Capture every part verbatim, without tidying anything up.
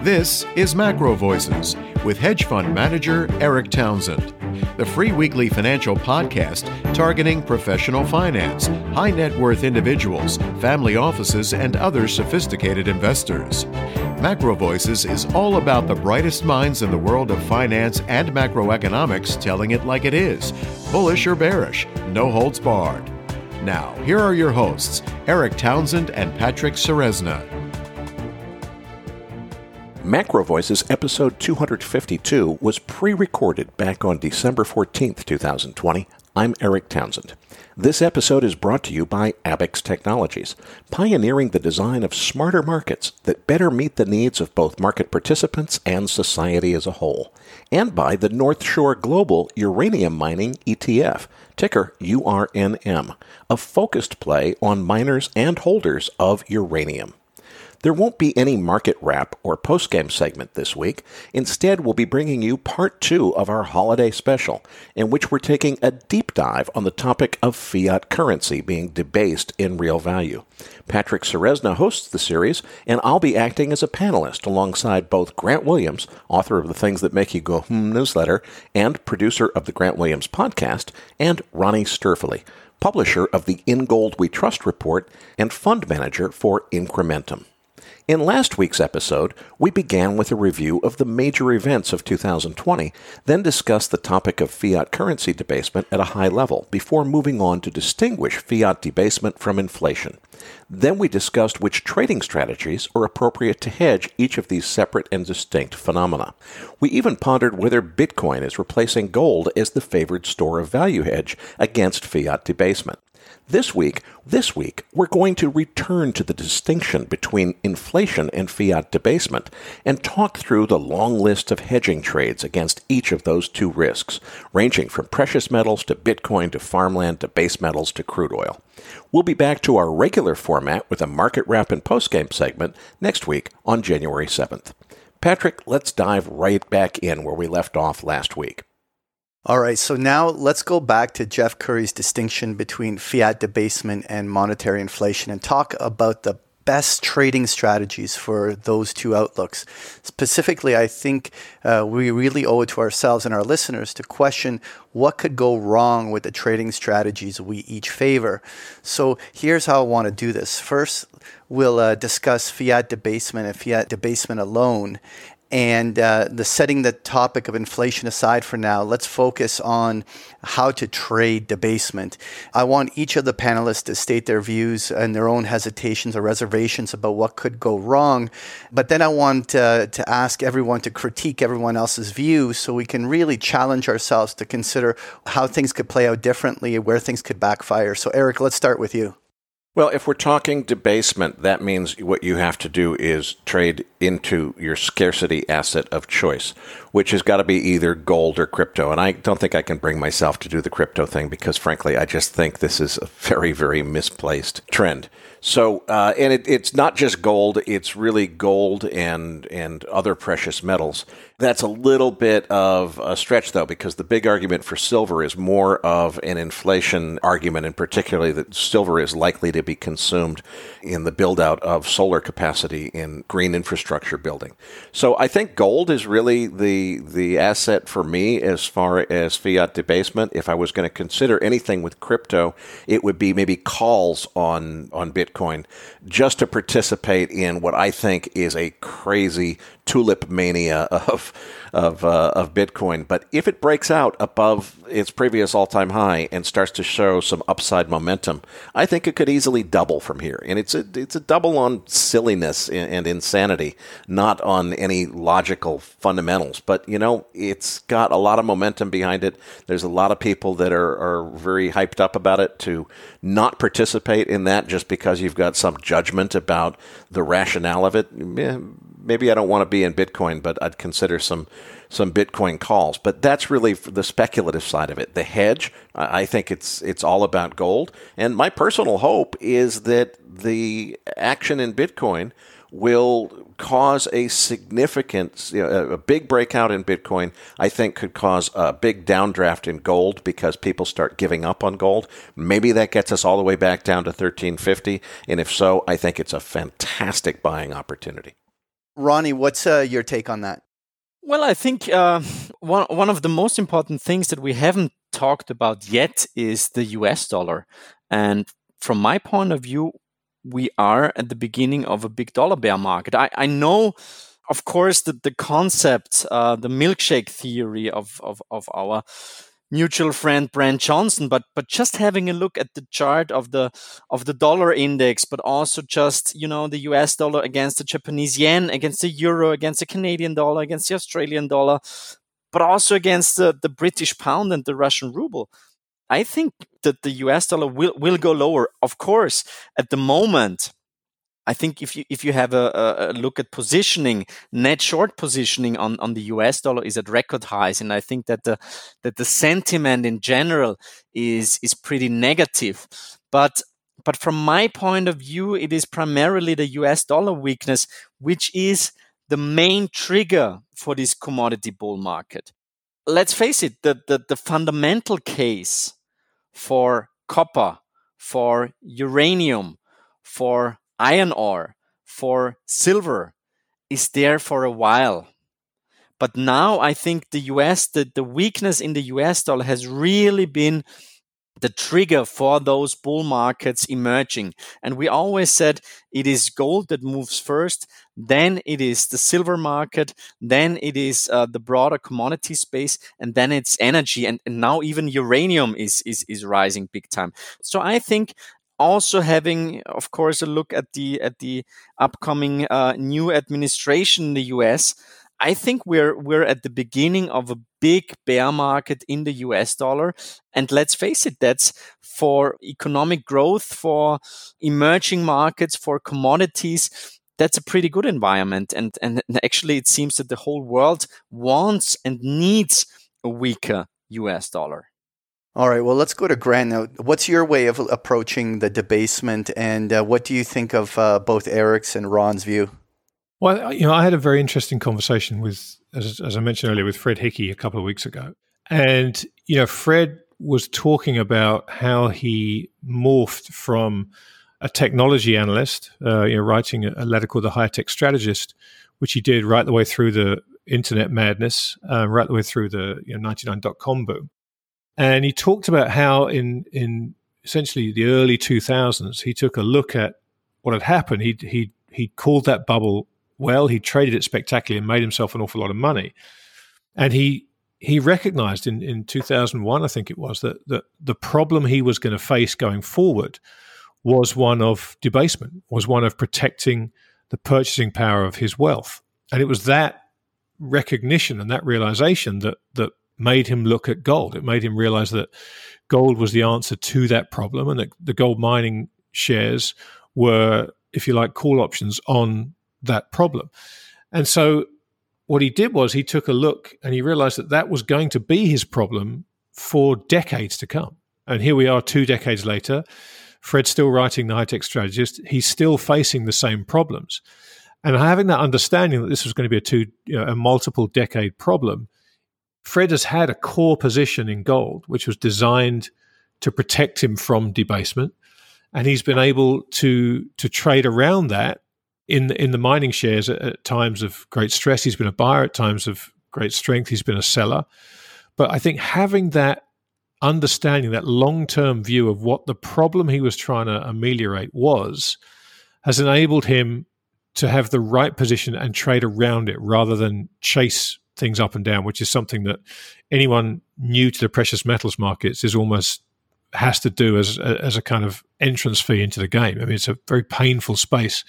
This is Macro Voices with hedge fund manager Eric Townsend, the free weekly financial podcast targeting professional finance, high net worth individuals, family offices, and other sophisticated investors. Macro Voices is all about the brightest minds in the world of finance and macroeconomics telling it like it is, bullish or bearish, no holds barred. Now, here are your hosts, Eric Townsend and Patrick Ceresna. Macro Voices episode two fifty-two was pre-recorded back on December fourteenth, twenty twenty. I'm Eric Townsend. This episode is brought to you by Abaxx Technologies, pioneering the design of smarter markets that better meet the needs of both market participants and society as a whole, and by the North Shore Global Uranium Mining E T F, ticker U R N M, a focused play on miners and holders of uranium. There won't be any market wrap or post-game segment this week. Instead, we'll be bringing you part two of our holiday special, in which we're taking a deep dive on the topic of fiat currency being debased in real value. Patrick Ceresna hosts the series, and I'll be acting as a panelist alongside both Grant Williams, author of the Things That Make You Go Hmm newsletter, and producer of the Grant Williams podcast, and Ronnie Sturfely, publisher of the In Gold We Trust report and fund manager for Incrementum. In last week's episode, we began with a review of the major events of two thousand twenty, then discussed the topic of fiat currency debasement at a high level before moving on to distinguish fiat debasement from inflation. Then we discussed which trading strategies are appropriate to hedge each of these separate and distinct phenomena. We even pondered whether Bitcoin is replacing gold as the favored store of value hedge against fiat debasement. This week, this week, we're going to return to the distinction between inflation and fiat debasement and talk through the long list of hedging trades against each of those two risks, ranging from precious metals to Bitcoin to farmland to base metals to crude oil. We'll be back to our regular format with a market wrap and postgame segment next week on January seventh. Patrick, let's dive right back in where we left off last week. All right, so now let's go back to Jeff Curry's distinction between fiat debasement and monetary inflation and talk about the best trading strategies for those two outlooks. Specifically, I think uh, we really owe it to ourselves and our listeners to question what could go wrong with the trading strategies we each favor. So here's how I want to do this. First, we'll uh, discuss fiat debasement and fiat debasement alone. And uh, the setting the topic of inflation aside for now, let's focus on how to trade debasement. I want each of the panelists to state their views and their own hesitations or reservations about what could go wrong. But then I want uh, to ask everyone to critique everyone else's views so we can really challenge ourselves to consider how things could play out differently, where things could backfire. So Eric, let's start with you. Well, if we're talking debasement, that means what you have to do is trade into your scarcity asset of choice, which has got to be either gold or crypto. And I don't think I can bring myself to do the crypto thing because, frankly, I just think this is a very, very misplaced trend. So, uh, and it, it's not just gold, it's really gold and and other precious metals. That's a little bit of a stretch, though, because the big argument for silver is more of an inflation argument, and particularly that silver is likely to be consumed in the build-out of solar capacity in green infrastructure building. So I think gold is really the the asset for me as far as fiat debasement. If I was going to consider anything with crypto, it would be maybe calls on, on Bitcoin just to participate in what I think is a crazy tulip mania of of uh, of Bitcoin. But if it breaks out above its previous all-time high and starts to show some upside momentum, I think it could easily double from here. And it's a it's a double on silliness and insanity, not on any logical fundamentals. But, you know, it's got a lot of momentum behind it. There's a lot of people that are, are very hyped up about it. To not participate in that just because you've got some judgment about the rationale of it, eh, maybe I don't want to be in Bitcoin, but I'd consider some some Bitcoin calls. But that's really the speculative side of it. The hedge, I think it's it's all about gold. And my personal hope is that the action in Bitcoin will cause a significant, you know, a big breakout in Bitcoin. I think could cause a big downdraft in gold because people start giving up on gold. Maybe that gets us all the way back down to thirteen fifty. And if so, I think it's a fantastic buying opportunity. Ronnie, what's uh, your take on that? Well, I think uh, one one of the most important things that we haven't talked about yet is the U S dollar. And from my point of view, we are at the beginning of a big dollar bear market. I, I know, of course, that the concept, uh, the milkshake theory of, of, of our mutual friend Brent Johnson, but but just having a look at the chart of the of the dollar index, but also just, you know, the U S dollar against the Japanese yen, against the euro, against the Canadian dollar, against the Australian dollar, but also against the, the British pound and the Russian ruble. I think that the U S dollar will, will go lower. Of course, at the moment, I think if you if you have a, a look at positioning, net short positioning on, on the U S dollar is at record highs, and I think that the that the sentiment in general is is pretty negative. But but from my point of view, it is primarily the U S dollar weakness which is the main trigger for this commodity bull market. Let's face it, the the, the fundamental case for copper, for uranium, for iron ore, for silver is there for a while. But now I think the U S, the, the weakness in the U S dollar has really been the trigger for those bull markets emerging. And we always said it is gold that moves first, then it is the silver market, then it is uh, the broader commodity space, and then it's energy. And, and now even uranium is, is, is rising big time. So I think also having, of course, a look at the at the upcoming uh, new administration in the U S, I think we're we're at the beginning of a big bear market in the U S dollar. And let's face it, that's for economic growth, for emerging markets, for commodities. That's a pretty good environment. And, and actually, it seems that the whole world wants and needs a weaker U S dollar. All right, well, let's go to Grant now. What's your way of approaching the debasement, and uh, what do you think of uh, both Eric's and Ron's view? Well, you know, I had a very interesting conversation with, as, as I mentioned earlier, with Fred Hickey a couple of weeks ago. And, you know, Fred was talking about how he morphed from a technology analyst, uh, you know, writing a letter called The High Tech Strategist, which he did right the way through the internet madness, uh, right the way through the you know, ninety-nine dot com boom. And he talked about how in in essentially the early two thousands, he took a look at what had happened. He he he called that bubble well. He traded it spectacularly and made himself an awful lot of money. And he he recognized in, in two thousand one, I think it was, that, that the problem he was going to face going forward was one of debasement, was one of protecting the purchasing power of his wealth. And it was that recognition and that realization that that made him look at gold. It made him realize that gold was the answer to that problem, and that the gold mining shares were, if you like, call options on that problem. And so what he did was he took a look and he realized that that was going to be his problem for decades to come. And here we are two decades later. Fred's still writing The High Tech Strategist. He's still facing the same problems. And having that understanding that this was going to be a two, you know, a multiple decade problem, Fred has had a core position in gold, which was designed to protect him from debasement. And he's been able to to trade around that in the, in the mining shares at, at times of great stress. He's been a buyer at times of great strength. He's been a seller. But I think having that understanding, that long-term view of what the problem he was trying to ameliorate was, has enabled him to have the right position and trade around it rather than chase things up and down, which is something that anyone new to the precious metals markets is almost has to do as as a kind of entrance fee into the game. I mean, it's a very painful space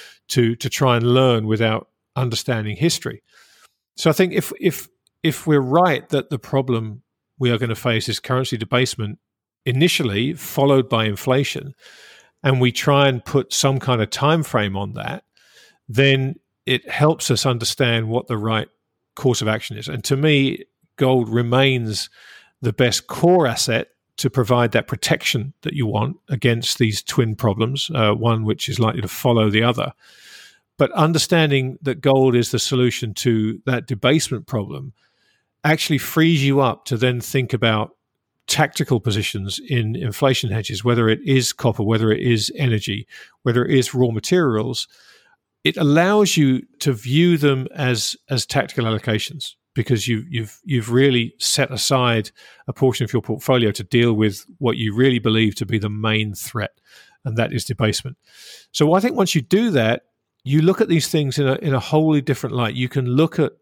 to to try and learn without understanding history. So I think if if if we're right that the problem we are going to face is currency debasement initially, followed by inflation, and we try and put some kind of time frame on that, then it helps us understand what the right course of action is. And to me, gold remains the best core asset to provide that protection that you want against these twin problems, uh, one which is likely to follow the other. But understanding that gold is the solution to that debasement problem actually frees you up to then think about tactical positions in inflation hedges, whether it is copper, whether it is energy, whether it is raw materials, it allows you to view them as as tactical allocations, because you, you've you've really set aside a portion of your portfolio to deal with what you really believe to be the main threat, and that is debasement. So I think once you do that, you look at these things in a in a wholly different light. You can look at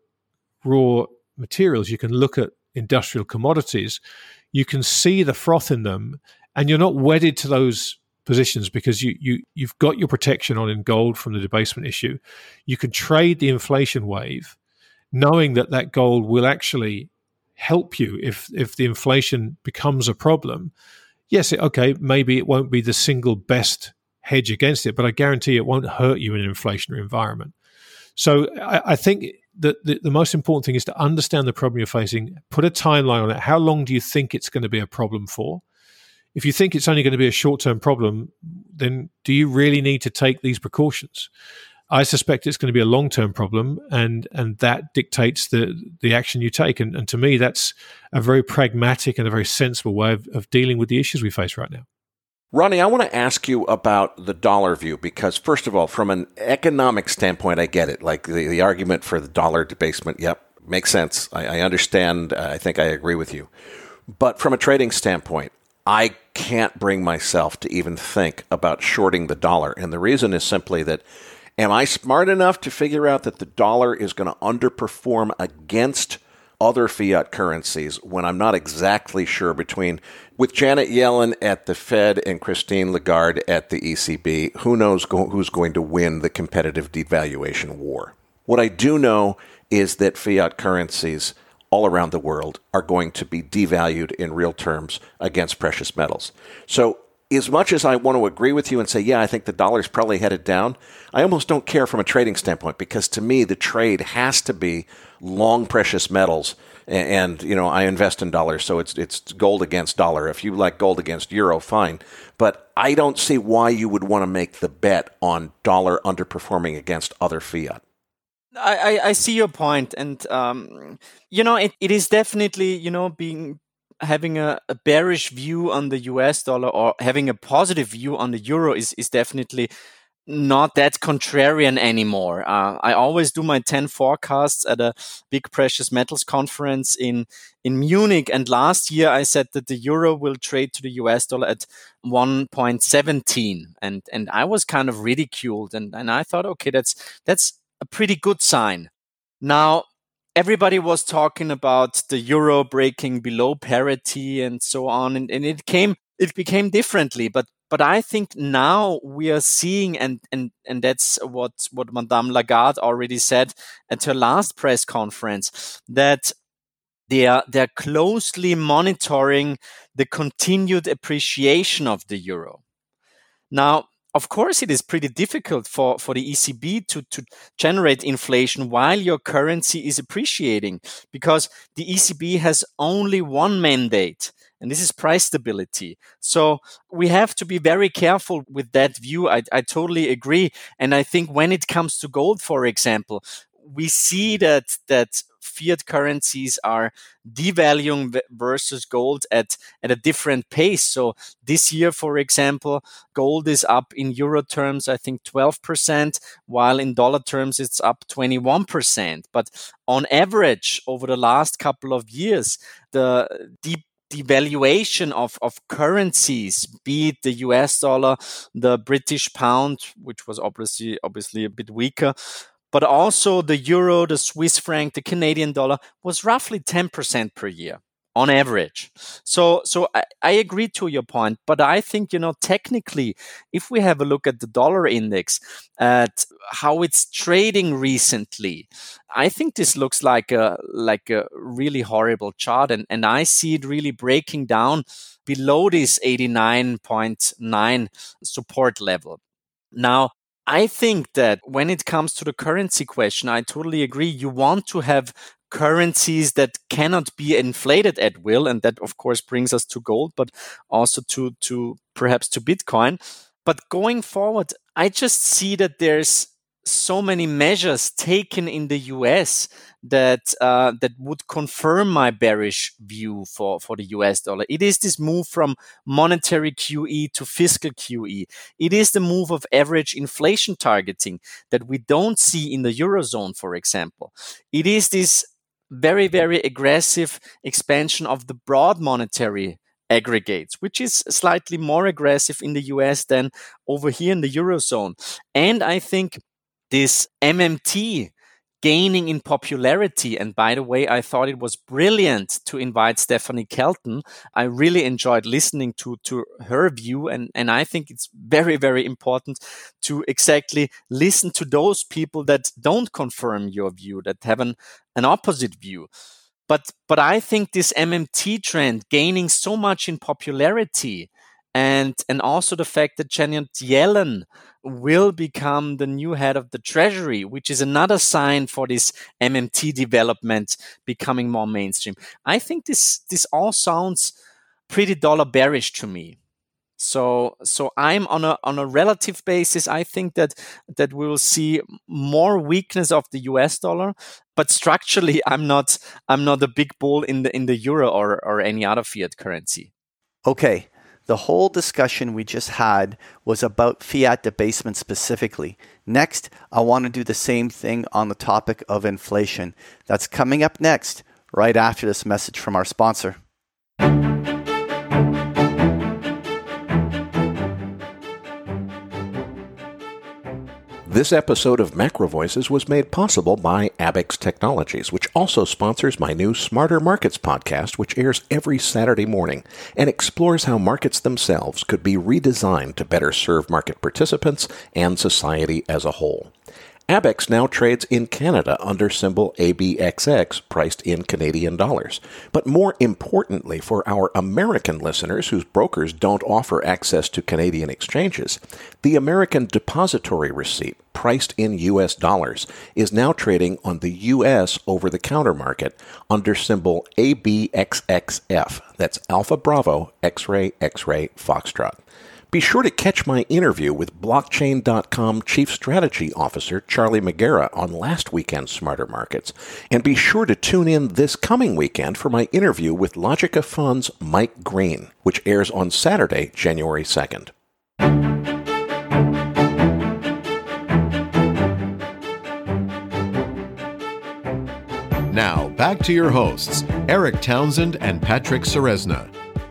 raw materials, you can look at industrial commodities, you can see the froth in them, and you're not wedded to those positions because you, you, you've got your protection on in gold from the debasement issue. You can trade the inflation wave knowing that that gold will actually help you if, if the inflation becomes a problem. Yes, it, okay, maybe it won't be the single best hedge against it, but I guarantee it won't hurt you in an inflationary environment. So I, I think that the, the most important thing is to understand the problem you're facing, put a timeline on it. How long do you think it's going to be a problem for? If you think it's only going to be a short-term problem, then do you really need to take these precautions? I suspect it's going to be a long-term problem, and and that dictates the the action you take. And, and to me, that's a very pragmatic and a very sensible way of, of dealing with the issues we face right now. Ronnie, I want to ask you about the dollar view because, first of all, from an economic standpoint, I get it. Like the, the argument for the dollar debasement, yep, makes sense. I, I understand. Uh, I think I agree with you. But from a trading standpoint, I can't bring myself to even think about shorting the dollar. And the reason is simply that, am I smart enough to figure out that the dollar is going to underperform against other fiat currencies when I'm not exactly sure between, with Janet Yellen at the Fed and Christine Lagarde at the E C B, who knows go, who's going to win the competitive devaluation war? What I do know is that fiat currencies all around the world are going to be devalued in real terms against precious metals. So as much as I want to agree with you and say, yeah, I think the dollar's probably headed down, I almost don't care from a trading standpoint because to me, the trade has to be long precious metals. And, and you know, I invest in dollars, so it's it's gold against dollar. If you like gold against euro, fine. But I don't see why you would want to make the bet on dollar underperforming against other fiat. I, I see your point, and um, you know it, it is definitely you know being having a, a bearish view on the U S dollar or having a positive view on the euro is is definitely not that contrarian anymore. Uh, I always do my ten forecasts at a big precious metals conference in in Munich, and last year I said that the euro will trade to the U S dollar at one point one seven, and and I was kind of ridiculed, and and I thought, okay, that's that's a pretty good sign. Now, everybody was talking about the euro breaking below parity and so on, and, and it came, it became differently. But but I think now we are seeing, and and and that's what what Madame Lagarde already said at her last press conference, that they are they're closely monitoring the continued appreciation of the euro. Now, of course, it is pretty difficult for, for the E C B to, to generate inflation while your currency is appreciating, because the E C B has only one mandate, and this is price stability. So we have to be very careful with that view. I, I totally agree. And I think when it comes to gold, for example, we see that that fiat currencies are devaluing versus gold at, at a different pace. So this year, for example, gold is up in euro terms, I think twelve percent, while in dollar terms, it's up twenty-one percent. But on average, over the last couple of years, the deep devaluation of, of currencies, be it the U S dollar, the British pound, which was obviously obviously a bit weaker, but also the euro, the Swiss franc, the Canadian dollar was roughly ten percent per year on average. So so I, I agree to your point, but I think, you know, technically, if we have a look at the dollar index, at how it's trading recently, I think this looks like a like a really horrible chart, and, and I see it really breaking down below this eighty-nine point nine support level. Now, I think that when it comes to the currency question, I totally agree. You want to have currencies that cannot be inflated at will. And that, of course, brings us to gold, but also to, to perhaps to Bitcoin. But going forward, I just see that there's so many measures taken in the U S that uh, that would confirm my bearish view for, for the U S dollar. It is this move from monetary Q E to fiscal Q E. It is the move of average inflation targeting that we don't see in the Eurozone, for example. It is this very, very aggressive expansion of the broad monetary aggregates, which is slightly more aggressive in the U S than over here in the Eurozone. And I think this M M T gaining in popularity, and by the way, I thought it was brilliant to invite Stephanie Kelton. I really enjoyed listening to, to her view, and, and I think it's very, very important to exactly listen to those people that don't confirm your view, that have an, an opposite view. But but I think this M M T trend gaining so much in popularity, and and also the fact that Janet Yellen will become the new head of the Treasury, which is another sign for this M M T development becoming more mainstream. I think this this all sounds pretty dollar bearish to me. So so I'm on a on a relative basis, I think that that we will see more weakness of the U S dollar, but structurally I'm not I'm not a big bull in the in the euro or or any other fiat currency. Okay. The whole discussion we just had was about fiat debasement specifically. Next, I want to do the same thing on the topic of inflation. That's coming up next, right after this message from our sponsor. This episode of Macro Voices was made possible by Abaxx Technologies, which also sponsors my new Smarter Markets podcast, which airs every Saturday morning and explores how markets themselves could be redesigned to better serve market participants and society as a whole. Abaxx now trades in Canada under symbol A B X X, priced in Canadian dollars. But more importantly for our American listeners whose brokers don't offer access to Canadian exchanges, the American Depository Receipt, priced in U S dollars, is now trading on the U S over-the-counter market under symbol A B X X F. That's Alpha Bravo X-Ray X-Ray Foxtrot. Be sure to catch my interview with Blockchain dot com Chief Strategy Officer Charlie Magera on last weekend's Smarter Markets. And be sure to tune in this coming weekend for my interview with Logica Funds' Mike Green, which airs on Saturday, January second. Now, back to your hosts, Eric Townsend and Patrick Ceresna.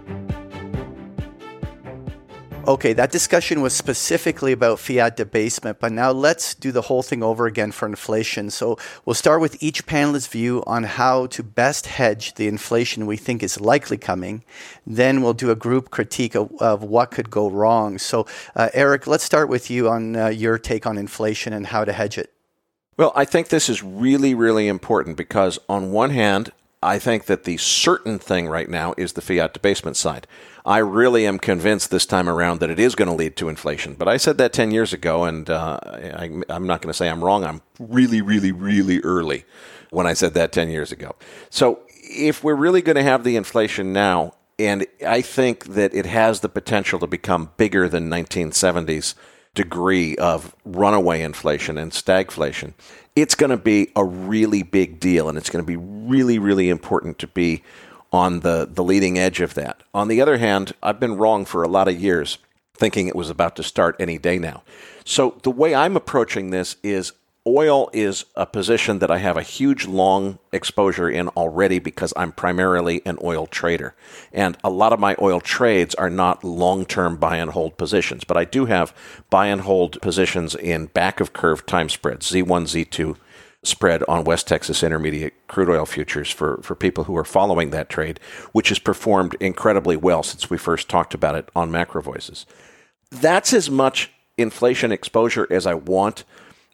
Okay, that discussion was specifically about fiat debasement, but now let's do the whole thing over again for inflation. So we'll start with each panelist's view on how to best hedge the inflation we think is likely coming. Then we'll do a group critique of, of what could go wrong. So uh, Eric, let's start with you on uh, your take on inflation and how to hedge it. Well, I think this is really, really important because on one hand, I think that the certain thing right now is the fiat debasement side. I really am convinced this time around that it is going to lead to inflation. But I said that ten years ago, and uh, I, I'm not going to say I'm wrong. I'm really, really, really early when I said that ten years ago. So if we're really going to have the inflation now, and I think that it has the potential to become bigger than nineteen seventies degree of runaway inflation and stagflation, it's going to be a really big deal, and it's going to be really, really important to be on the, the leading edge of that. On the other hand, I've been wrong for a lot of years, thinking it was about to start any day now. So the way I'm approaching this is oil is a position that I have a huge long exposure in already because I'm primarily an oil trader. And a lot of my oil trades are not long-term buy and hold positions, but I do have buy and hold positions in back of curve time spreads, Z one, Z two spread on West Texas Intermediate crude oil futures for, for people who are following that trade, which has performed incredibly well since we first talked about it on Macro Voices. That's as much inflation exposure as I want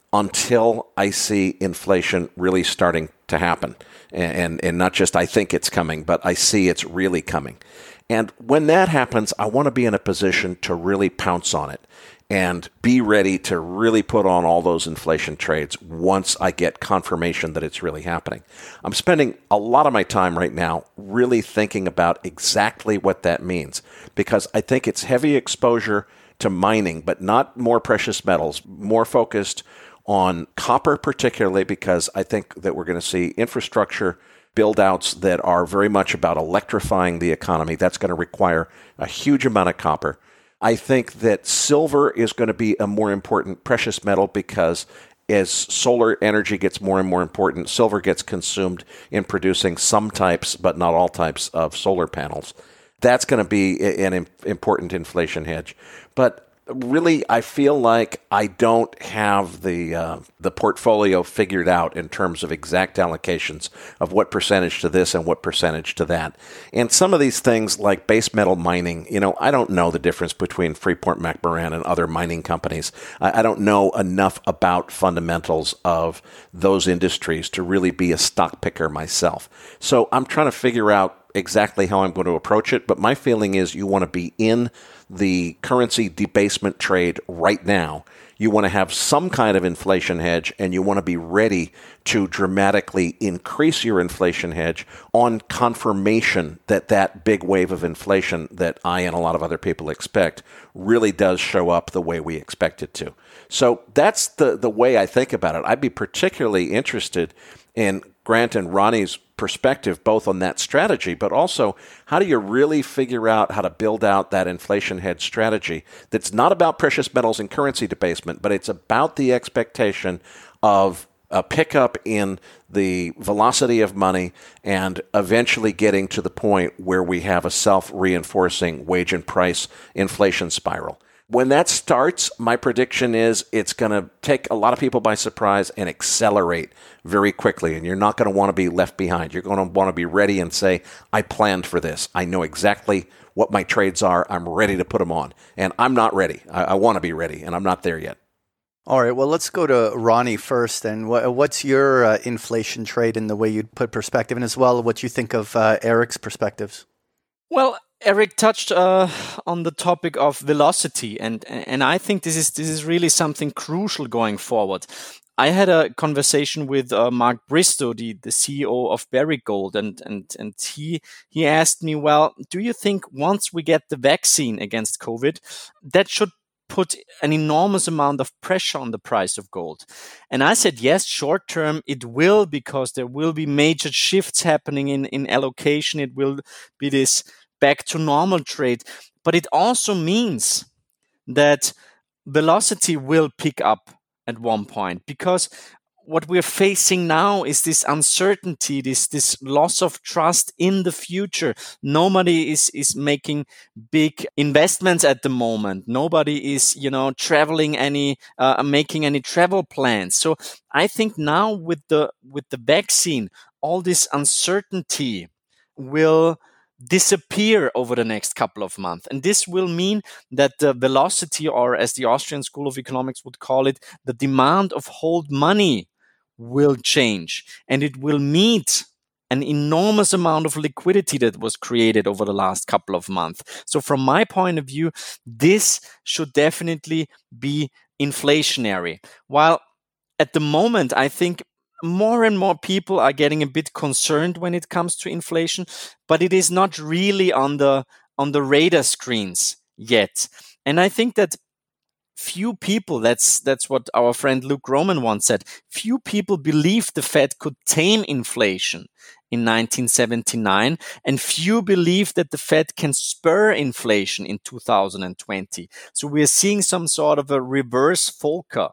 until I see inflation really starting to happen. And, and, and not just I think it's coming, but I see it's really coming. And when that happens, I want to be in a position to really pounce on it and be ready to really put on all those inflation trades once I get confirmation that it's really happening. I'm spending a lot of my time right now really thinking about exactly what that means, because I think it's heavy exposure to mining, but not more precious metals, more focused on copper particularly, because I think that we're going to see infrastructure build-outs that are very much about electrifying the economy. That's going to require a huge amount of copper. I think that silver is going to be a more important precious metal because as solar energy gets more and more important, silver gets consumed in producing some types, but not all types of solar panels. That's going to be an important inflation hedge. But really, I feel like I don't have the uh, the portfolio figured out in terms of exact allocations of what percentage to this and what percentage to that. And some of these things like base metal mining, you know, I don't know the difference between Freeport-McMoRan and other mining companies. I, I don't know enough about fundamentals of those industries to really be a stock picker myself. So I'm trying to figure out exactly how I'm going to approach it, but my feeling is you want to be in the currency debasement trade right now. You want to have some kind of inflation hedge, and you want to be ready to dramatically increase your inflation hedge on confirmation that that big wave of inflation that I and a lot of other people expect really does show up the way we expect it to. So that's the, the way I think about it. I'd be particularly interested in Grant and Ronnie's perspective, both on that strategy, but also how do you really figure out how to build out that inflation hedge strategy that's not about precious metals and currency debasement, but it's about the expectation of a pickup in the velocity of money and eventually getting to the point where we have a self-reinforcing wage and price inflation spiral. When that starts, my prediction is it's going to take a lot of people by surprise and accelerate very quickly, and you're not going to want to be left behind. You're going to want to be ready and say, I planned for this. I know exactly what my trades are. I'm ready to put them on. And I'm not ready. I, I want to be ready, and I'm not there yet. All right, well, let's go to Ronnie first. And what's your uh, inflation trade in the way you'd put perspective, and as well what you think of uh, Eric's perspectives? Well, Eric touched uh, on the topic of velocity, and and I think this is this is really something crucial going forward. I had a conversation with uh, Mark Bristow, the, the C E O of Barrick Gold, and and and he he asked me, well, do you think once we get the vaccine against COVID, that should put an enormous amount of pressure on the price of gold? And I said, yes, short term it will, because there will be major shifts happening in, in allocation. It will be this back to normal trade. But it also means that velocity will pick up at one point, because what we're facing now is this uncertainty, this this loss of trust in the future. Nobody is is making big investments at the moment. Nobody is, you know, traveling any, uh, making any travel plans. So I think now with the with the vaccine, all this uncertainty will disappear over the next couple of months. And this will mean that the velocity, or as the Austrian School of Economics would call it, the demand of hold money will change, and it will meet an enormous amount of liquidity that was created over the last couple of months. So from my point of view, this should definitely be inflationary. While at the moment, I think more and more people are getting a bit concerned when it comes to inflation, but it is not really on the on the radar screens yet. And I think that few people, that's that's what our friend Luke Roman once said, few people believed the Fed could tame inflation in nineteen seventy-nine, and few believe that the Fed can spur inflation in two thousand twenty. So we're seeing some sort of a reverse Volcker.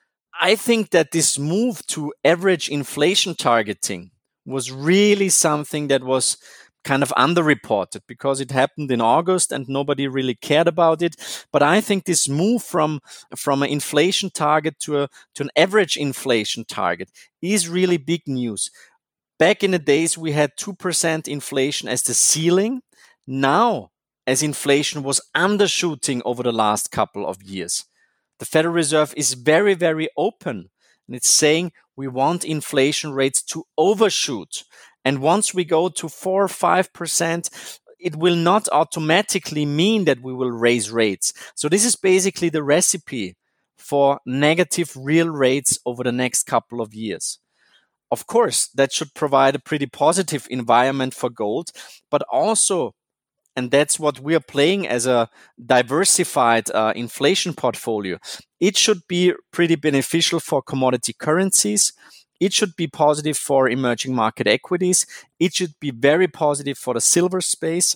I think that this move to average inflation targeting was really something that was kind of underreported, because it happened in August and nobody really cared about it. But I think this move from, from an inflation target to, a, to an average inflation target is really big news. Back in the days, we had two percent inflation as the ceiling. Now, as inflation was undershooting over the last couple of years, the Federal Reserve is very, very open, and it's saying we want inflation rates to overshoot. And once we go to four or five percent, it will not automatically mean that we will raise rates. So this is basically the recipe for negative real rates over the next couple of years. Of course, that should provide a pretty positive environment for gold, but also, and that's what we are playing as a diversified uh, inflation portfolio. It should be pretty beneficial for commodity currencies. It should be positive for emerging market equities. It should be very positive for the silver space.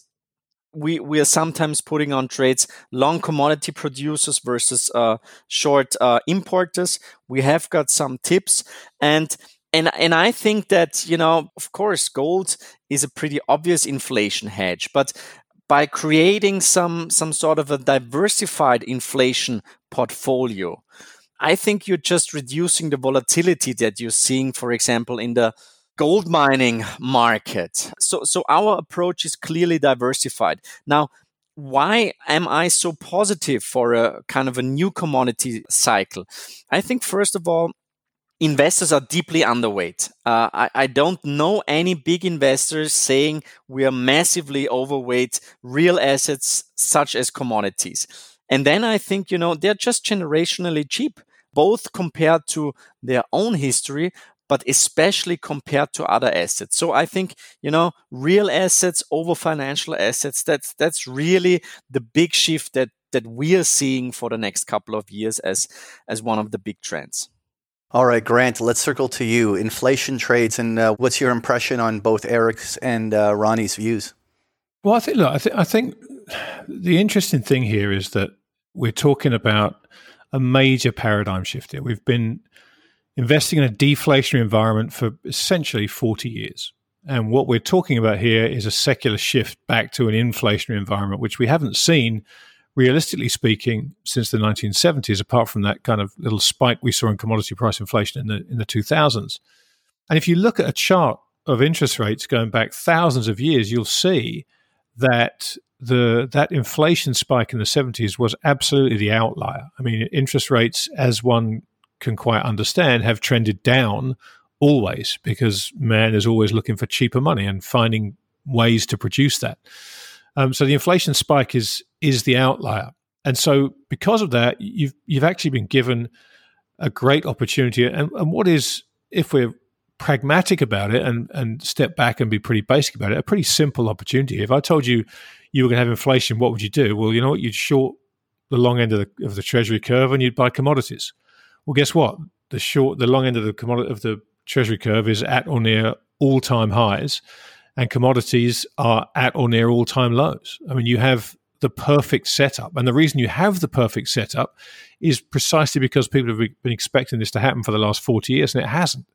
We we are sometimes putting on trades long commodity producers versus uh, short uh, importers. We have got some tips, and and and I think that, you know, of course, gold is a pretty obvious inflation hedge, but by creating some some sort of a diversified inflation portfolio, I think you're just reducing the volatility that you're seeing, for example, in the gold mining market. So, so our approach is clearly diversified. Now, why am I so positive for a kind of a new commodity cycle? I think, first of all, investors are deeply underweight. Uh, I, I don't know any big investors saying we are massively overweight real assets such as commodities. And then I think, you know, they're just generationally cheap, both compared to their own history, but especially compared to other assets. So I think, you know, real assets over financial assets, that's that's really the big shift that that we are seeing for the next couple of years as as one of the big trends. All right, Grant, let's circle to you. Inflation trades, and uh, what's your impression on both Eric's and uh, Ronnie's views? Well, I think, look, I, th- I think the interesting thing here is that we're talking about a major paradigm shift here. We've been investing in a deflationary environment for essentially forty years. And what we're talking about here is a secular shift back to an inflationary environment, which we haven't seen, realistically speaking, since the nineteen seventies, apart from that kind of little spike we saw in commodity price inflation in the in the two thousands. And if you look at a chart of interest rates going back thousands of years, you'll see that the that inflation spike in the seventies was absolutely the outlier. I mean, interest rates, as one can quite understand, have trended down always, because man is always looking for cheaper money and finding ways to produce that. Um, so the inflation spike is is the outlier, and so because of that, you've you've actually been given a great opportunity. And, and what is, if we're pragmatic about it and and step back and be pretty basic about it, a pretty simple opportunity. If I told you you were going to have inflation, what would you do? Well, you know what, you'd short the long end of the of the Treasury curve and you'd buy commodities. Well, guess what? The short, the long end of the commodity of the Treasury curve is at or near all-time highs, and commodities are at or near all-time lows. I mean, you have the perfect setup, and the reason you have the perfect setup is precisely because people have been expecting this to happen for the last forty years, and it hasn't.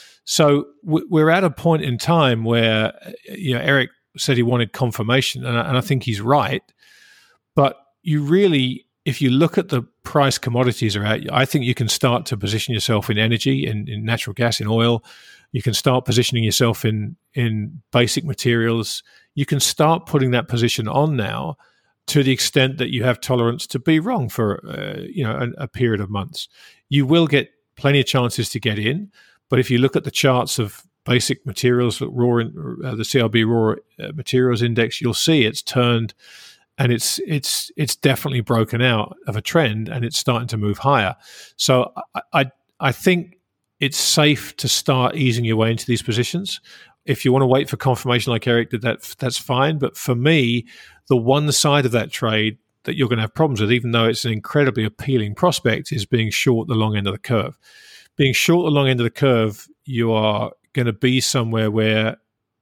So we're at a point in time where, you know, Eric said he wanted confirmation, and I, and I think he's right. But you really, if you look at the price commodities are at, I think you can start to position yourself in energy, in, in natural gas, in oil. You can start positioning yourself in in basic materials. You can start putting that position on now, to the extent that you have tolerance to be wrong for uh, you know a, a period of months. You will get plenty of chances to get in, but if you look at the charts of basic materials, raw uh, the C R B raw uh, materials index, you'll see it's turned. And it's it's it's definitely broken out of a trend, and it's starting to move higher. So I, I I think it's safe to start easing your way into these positions. If you want to wait for confirmation, like Eric did, that that's fine. But for me, the one side of that trade that you're going to have problems with, even though it's an incredibly appealing prospect, is being short the long end of the curve. Being short the long end of the curve, you are going to be somewhere where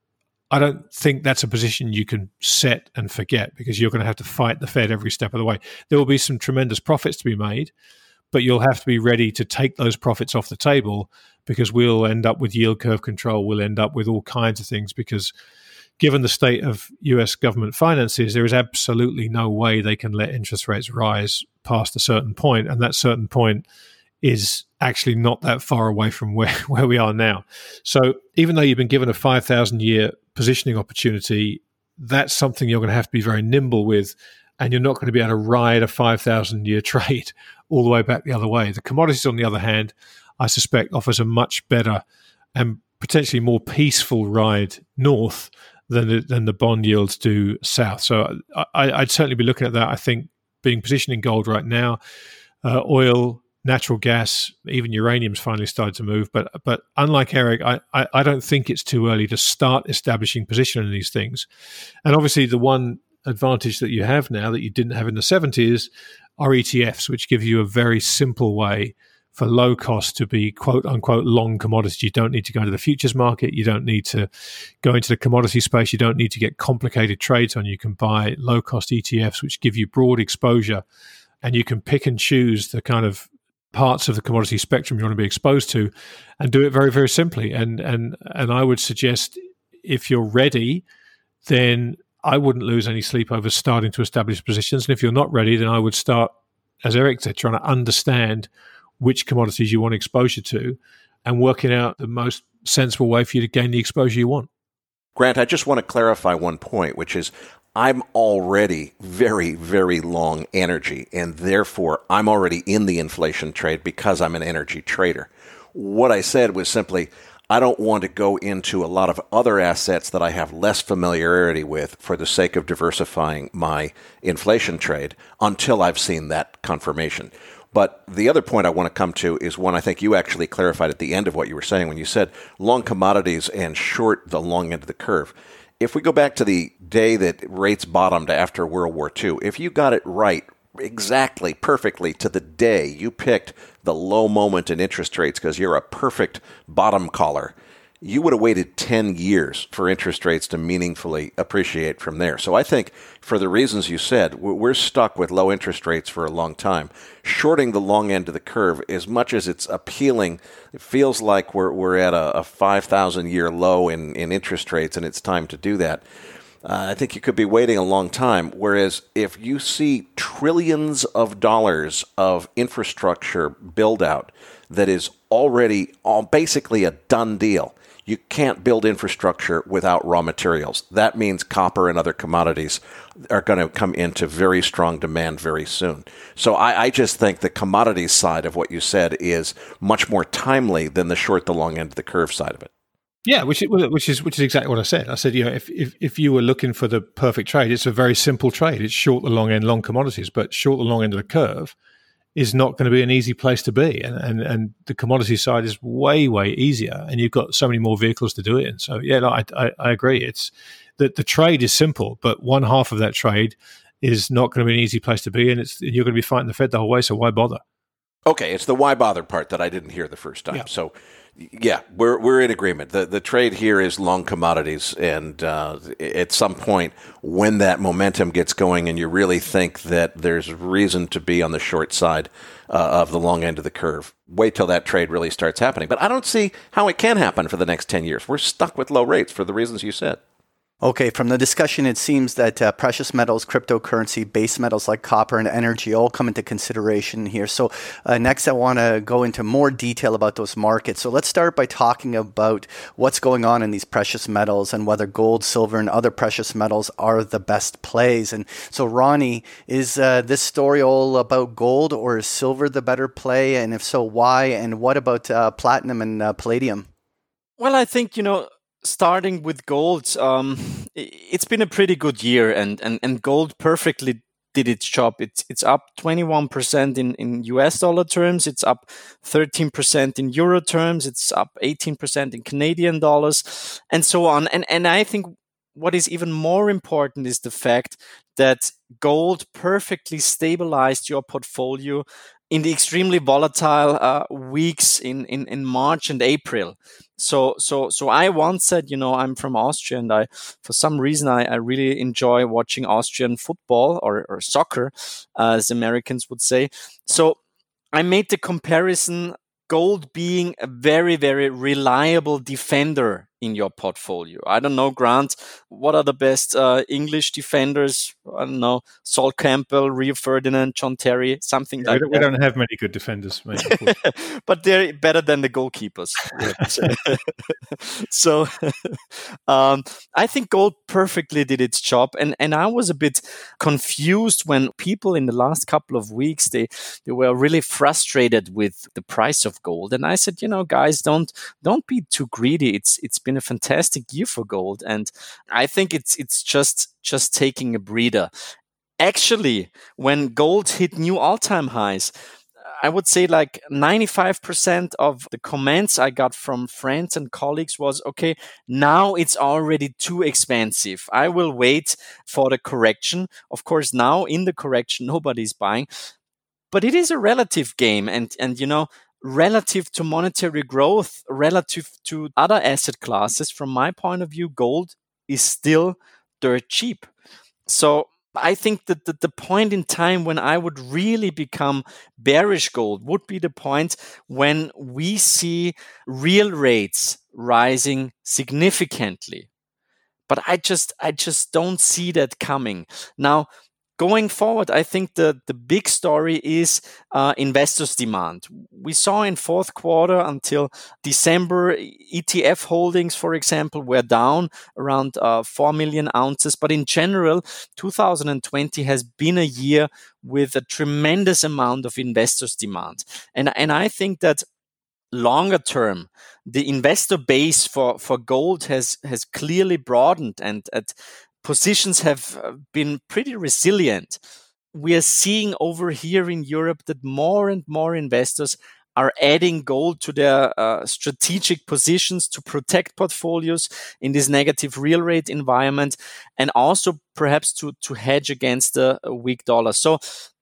I don't think that's a position you can set and forget, because you're going to have to fight the Fed every step of the way. There will be some tremendous profits to be made, but you'll have to be ready to take those profits off the table, because we'll end up with yield curve control. We'll end up with all kinds of things, because given the state of U S government finances, there is absolutely no way they can let interest rates rise past a certain point, and that certain point is actually not that far away from where, where we are now. So even though you've been given a five thousand year positioning opportunity, that's something you're going to have to be very nimble with, and you're not going to be able to ride a five thousand year trade all the way back the other way. The commodities, on the other hand, I suspect offers a much better and potentially more peaceful ride north than the, than the bond yields do south. So I, I'd certainly be looking at that. I think being positioned in gold right now, uh, oil, natural gas, even uranium's finally started to move. But but unlike Eric, I, I, I don't think it's too early to start establishing position in these things. And obviously the one advantage that you have now that you didn't have in the seventies are E T Fs, which give you a very simple way for low cost to be quote unquote long commodities. You don't need to go to the futures market. You don't need to go into the commodity space. You don't need to get complicated trades on. You can buy low cost E T Fs, which give you broad exposure, and you can pick and choose the kind of parts of the commodity spectrum you want to be exposed to and do it very, very simply. And, and, and I would suggest if you're ready, then I wouldn't lose any sleep over starting to establish positions. And if you're not ready, then I would start, as Eric said, trying to understand which commodities you want exposure to and working out the most sensible way for you to gain the exposure you want. Grant, I just want to clarify one point, which is I'm already very, very long energy, and therefore I'm already in the inflation trade because I'm an energy trader. What I said was simply, I don't want to go into a lot of other assets that I have less familiarity with for the sake of diversifying my inflation trade until I've seen that confirmation. But the other point I want to come to is one I think you actually clarified at the end of what you were saying when you said long commodities and short the long end of the curve. If we go back to the day that rates bottomed after World War Two, if you got it right exactly, perfectly to the day you picked the low moment in interest rates because you're a perfect bottom caller, you would have waited ten years for interest rates to meaningfully appreciate from there. So I think for the reasons you said, we're stuck with low interest rates for a long time. Shorting the long end of the curve, as much as it's appealing, it feels like we're we're at a, a five thousand year low in, in interest rates and it's time to do that. Uh, I think you could be waiting a long time. Whereas if you see trillions of dollars of infrastructure build out that is already all basically a done deal, you can't build infrastructure without raw materials. That means copper and other commodities are going to come into very strong demand very soon. So I, I just think the commodities side of what you said is much more timely than the short, the long end of the curve side of it. Yeah, which is, which is which is exactly what I said. I said, you know, if, if if you were looking for the perfect trade, it's a very simple trade. It's short the long end, long commodities, but short the long end of the curve is not going to be an easy place to be. And, and and the commodity side is way, way easier. And you've got so many more vehicles to do it in. So, yeah, no, I, I, I agree. It's that the trade is simple, but one half of that trade is not going to be an easy place to be. And it's you're going to be fighting the Fed the whole way. So why bother? Okay, it's the why bother part that I didn't hear the first time. Yeah. So, yeah, we're we're in agreement. The the trade here is long commodities, and uh, at some point when that momentum gets going and you really think that there's reason to be on the short side uh, of the long end of the curve, wait till that trade really starts happening. But I don't see how it can happen for the next ten years. We're stuck with low rates for the reasons you said. Okay, from the discussion, it seems that uh, precious metals, cryptocurrency, base metals like copper and energy all come into consideration here. So uh, next, I want to go into more detail about those markets. So let's start by talking about what's going on in these precious metals and whether gold, silver, and other precious metals are the best plays. And so, Ronnie, is uh, this story all about gold, or is silver the better play? And if so, why? And what about uh, platinum and uh, palladium? Well, I think, you know, starting with gold, um, it's been a pretty good year, and, and, and gold perfectly did its job. It's it's up twenty-one percent in, in U S dollar terms. It's up thirteen percent in euro terms. It's up eighteen percent in Canadian dollars, and so on. And and I think what is even more important is the fact that gold perfectly stabilized your portfolio in the extremely volatile uh, weeks in, in, in March and April. So, so, so I once said, you know, I'm from Austria, and I, for some reason, I, I really enjoy watching Austrian football or, or soccer, uh, as Americans would say. So I made the comparison, gold being a very, very reliable defender in your portfolio. I don't know, Grant, what are the best uh, English defenders? I don't know, Sol Campbell, Rio Ferdinand, John Terry, something yeah, like we don't, that. We don't have many good defenders, mate. But they're better than the goalkeepers. So um, I think gold perfectly did its job. And, and I was a bit confused when people in the last couple of weeks, they, they were really frustrated with the price of gold. And I said, you know, guys, don't don't be too greedy. It's it's been a fantastic year for gold, and I think it's it's just just taking a breather. Actually, when gold hit new all-time highs, I would say like ninety-five percent of the comments I got from friends and colleagues was, okay, now it's already too expensive. I will wait for the correction. Of course, now in the correction, nobody's buying. But it is a relative game. And, and you know, relative to monetary growth, relative to other asset classes, from my point of view, gold is still dirt cheap. So I think that the, the point in time when I would really become bearish gold would be the point when we see real rates rising significantly. But I just I just don't see that coming. Now, going forward, I think the, the big story is uh, investors' demand. We saw in fourth quarter until December, E T F holdings, for example, were down around uh, four million ounces. But in general, two thousand twenty has been a year with a tremendous amount of investors' demand. And, and I think that longer term, the investor base for, for gold has, has clearly broadened, and at positions have been pretty resilient. We are seeing over here in Europe that more and more investors are adding gold to their uh, strategic positions to protect portfolios in this negative real rate environment, and also perhaps to, to hedge against a, a weak dollar. So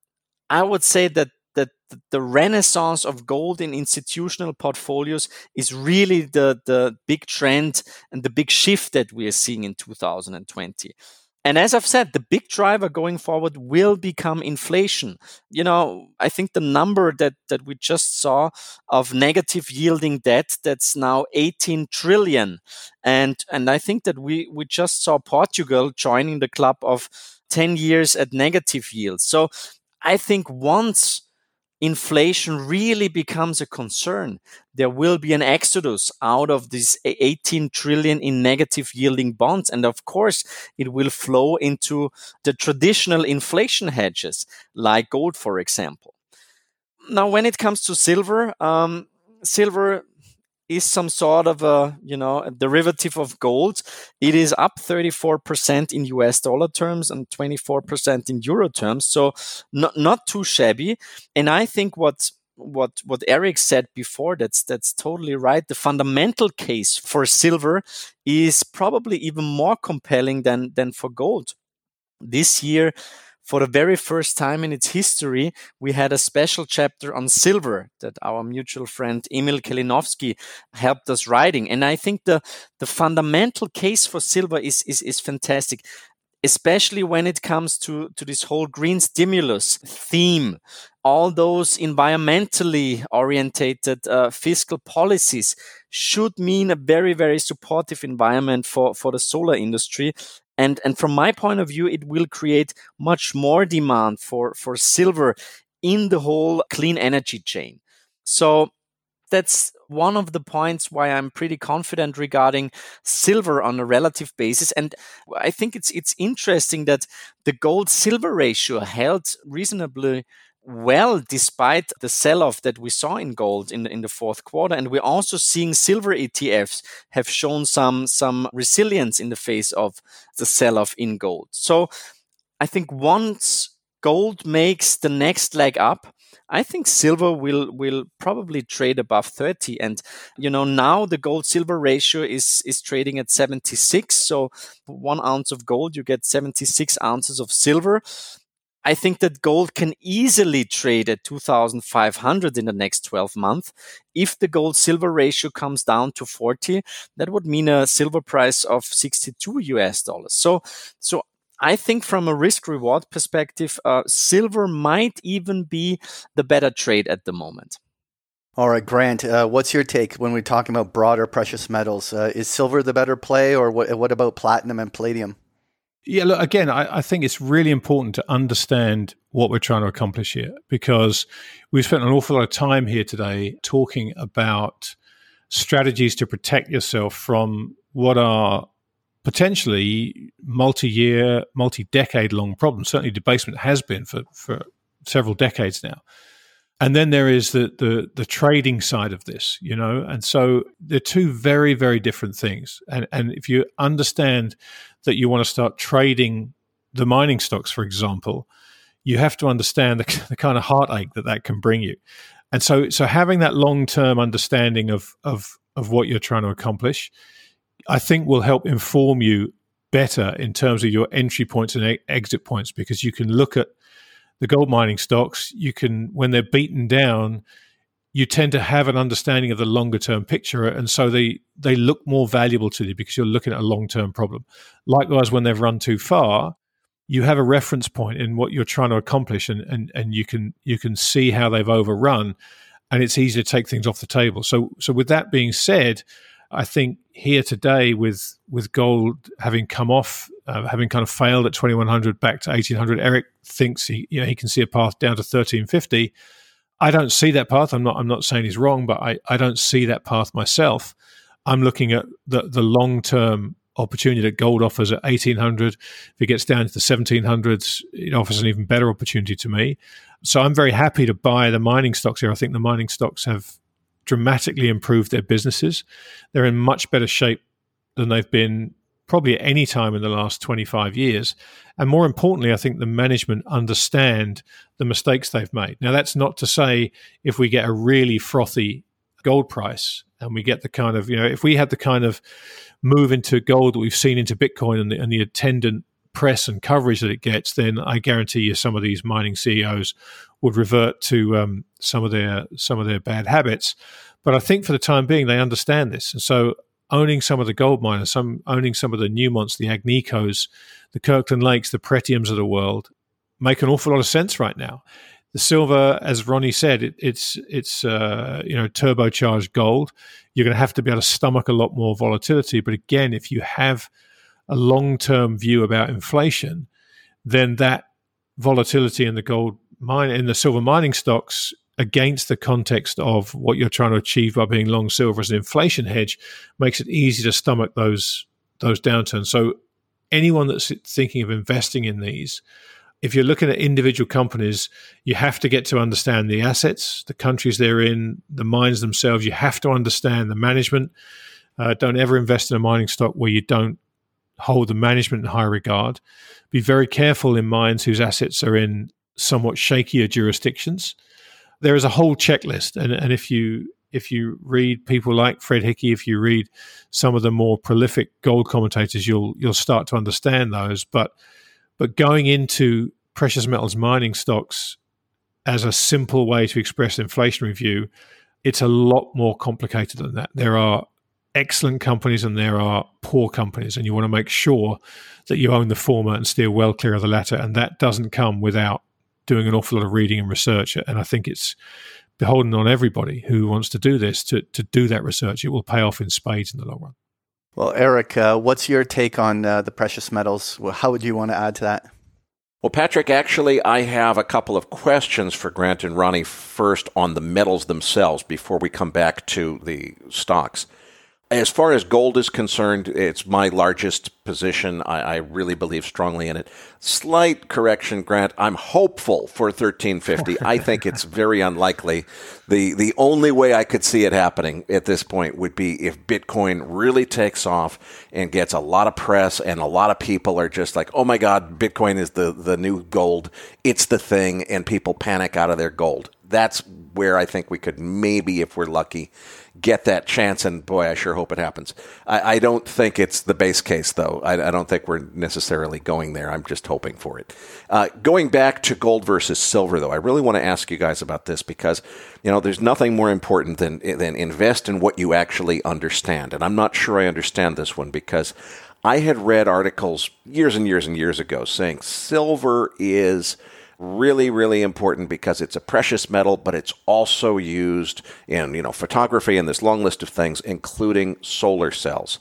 I would say that that the renaissance of gold in institutional portfolios is really the, the big trend and the big shift that we are seeing in two thousand twenty. And as I've said, the big driver going forward will become inflation. You know, I think the number that, that we just saw of negative yielding debt, that's now eighteen trillion. And, and I think that we, we just saw Portugal joining the club of ten years at negative yields. So I think once inflation really becomes a concern, there will be an exodus out of this eighteen trillion in negative yielding bonds. And of course, it will flow into the traditional inflation hedges, like gold, for example. Now, when it comes to silver, um, silver is some sort of a, you know, a derivative of gold. It is up thirty-four percent in U S dollar terms and twenty-four percent in euro terms. So not, not too shabby. And I think what, what, what Eric said before, that's, that's totally right. The fundamental case for silver is probably even more compelling than, than for gold. This year, for the very first time in its history, we had a special chapter on silver that our mutual friend Emil Kalinowski helped us writing. And I think the, the fundamental case for silver is, is, is fantastic, especially when it comes to, to this whole green stimulus theme. All those environmentally orientated uh, fiscal policies should mean a very, very supportive environment for, for the solar industry. And, and from my point of view, it will create much more demand for, for silver in the whole clean energy chain. So that's one of the points why I'm pretty confident regarding silver on a relative basis. And I think it's it's interesting that the gold-silver ratio held reasonably well despite the sell-off that we saw in gold in the, in the fourth quarter. And we're also seeing silver E T Fs have shown some, some resilience in the face of the sell-off in gold. So I think once gold makes the next leg up, I think silver will, will probably trade above thirty. And, you know, now the gold-silver ratio is, is trading at seventy-six. So for one ounce of gold, you get seventy-six ounces of silver. I think that gold can easily trade at two thousand five hundred in the next twelve months. If the gold-silver ratio comes down to forty, that would mean a silver price of sixty-two U S dollars. So, so I think from a risk-reward perspective, uh, silver might even be the better trade at the moment. All right, Grant, uh, what's your take when we're talking about broader precious metals? Uh, is silver the better play, or what, what about platinum and palladium? Yeah, look, again, I, I think it's really important to understand what we're trying to accomplish here, because we've spent an awful lot of time here today talking about strategies to protect yourself from what are potentially multi-year, multi-decade-long problems. Certainly debasement has been for, for several decades now. And then there is the, the the trading side of this, you know, and so they're two very, very different things. And and if you understand that you want to start trading the mining stocks, for example, you have to understand the, the kind of heartache that that can bring you. And so, so having that long-term understanding of, of, of what you're trying to accomplish, I think will help inform you better in terms of your entry points and e- exit points, because you can look at the gold mining stocks, you can, when they're beaten down, you tend to have an understanding of the longer term picture. And so they, they look more valuable to you because you're looking at a long-term problem. Likewise, when they've run too far, you have a reference point in what you're trying to accomplish, and, and, and you can you can see how they've overrun, and it's easy to take things off the table. So so with that being said, I think here today with with gold having come off, uh, having kind of failed at twenty-one hundred back to eighteen hundred, Eric thinks he you know he can see a path down to thirteen fifty. I don't see that path. I'm not I'm not saying he's wrong, but I, I don't see that path myself. I'm looking at the the long term opportunity that gold offers at eighteen hundred. If it gets down to the seventeen hundreds, it offers an even better opportunity to me. So I'm very happy to buy the mining stocks here. I think the mining stocks have dramatically improved their businesses. They're in much better shape than they've been probably at any time in the last twenty-five years. And more importantly, I think the management understand the mistakes they've made. Now, that's not to say if we get a really frothy gold price and we get the kind of, you know, if we had the kind of move into gold that we've seen into Bitcoin and the, and the attendant press and coverage that it gets, then I guarantee you some of these mining C E Os would revert to um, some of their some of their bad habits. But I think for the time being, they understand this. And so owning some of the gold miners, some owning some of the Newmonts, the Agnicos, the Kirkland Lakes, the Pretiums of the world make an awful lot of sense right now. The silver, as Ronnie said, it, it's it's uh, you know turbocharged gold. You're going to have to be able to stomach a lot more volatility. But again, if you have a long-term view about inflation, then that volatility in the gold mine, in the silver mining stocks, against the context of what you're trying to achieve by being long silver as an inflation hedge, makes it easy to stomach those those downturns. So anyone that's thinking of investing in these, if you're looking at individual companies, you have to get to understand the assets, the countries they're in, the mines themselves. You have to understand the management. Uh, don't ever invest in a mining stock where you don't hold the management in high regard. Be very careful in mines whose assets are in somewhat shakier jurisdictions. There is a whole checklist, and, and if you if you read people like Fred Hickey, if you read some of the more prolific gold commentators, you'll you'll start to understand those. But But going into precious metals mining stocks as a simple way to express inflationary view, it's a lot more complicated than that. There are excellent companies and there are poor companies, and you want to make sure that you own the former and steer well clear of the latter. And that doesn't come without doing an awful lot of reading and research. And I think it's beholden on everybody who wants to do this to, to do that research. It will pay off in spades in the long run. Well, Eric, uh, what's your take on uh, the precious metals? Well, how would you want to add to that? Well, Patrick, actually, I have a couple of questions for Grant and Ronnie first on the metals themselves before we come back to the stocks. As far as gold is concerned, it's my largest position. I, I really believe strongly in it. Slight correction, Grant. I'm hopeful for thirteen fifty. I think it's very unlikely. The the only way I could see it happening at this point would be if Bitcoin really takes off and gets a lot of press and a lot of people are just like, oh my God, Bitcoin is the, the new gold. It's the thing, and people panic out of their gold. That's where I think we could maybe, if we're lucky, get that chance, and boy, I sure hope it happens. I, I don't think it's the base case, though. I, I don't think we're necessarily going there. I'm just hoping for it. Uh, going back to gold versus silver, though, I really want to ask you guys about this because, you know, there's nothing more important than than invest in what you actually understand. And I'm not sure I understand this one because I had read articles years and years and years ago saying silver is really, really important because it's a precious metal, but it's also used in, you know, photography and this long list of things, including solar cells.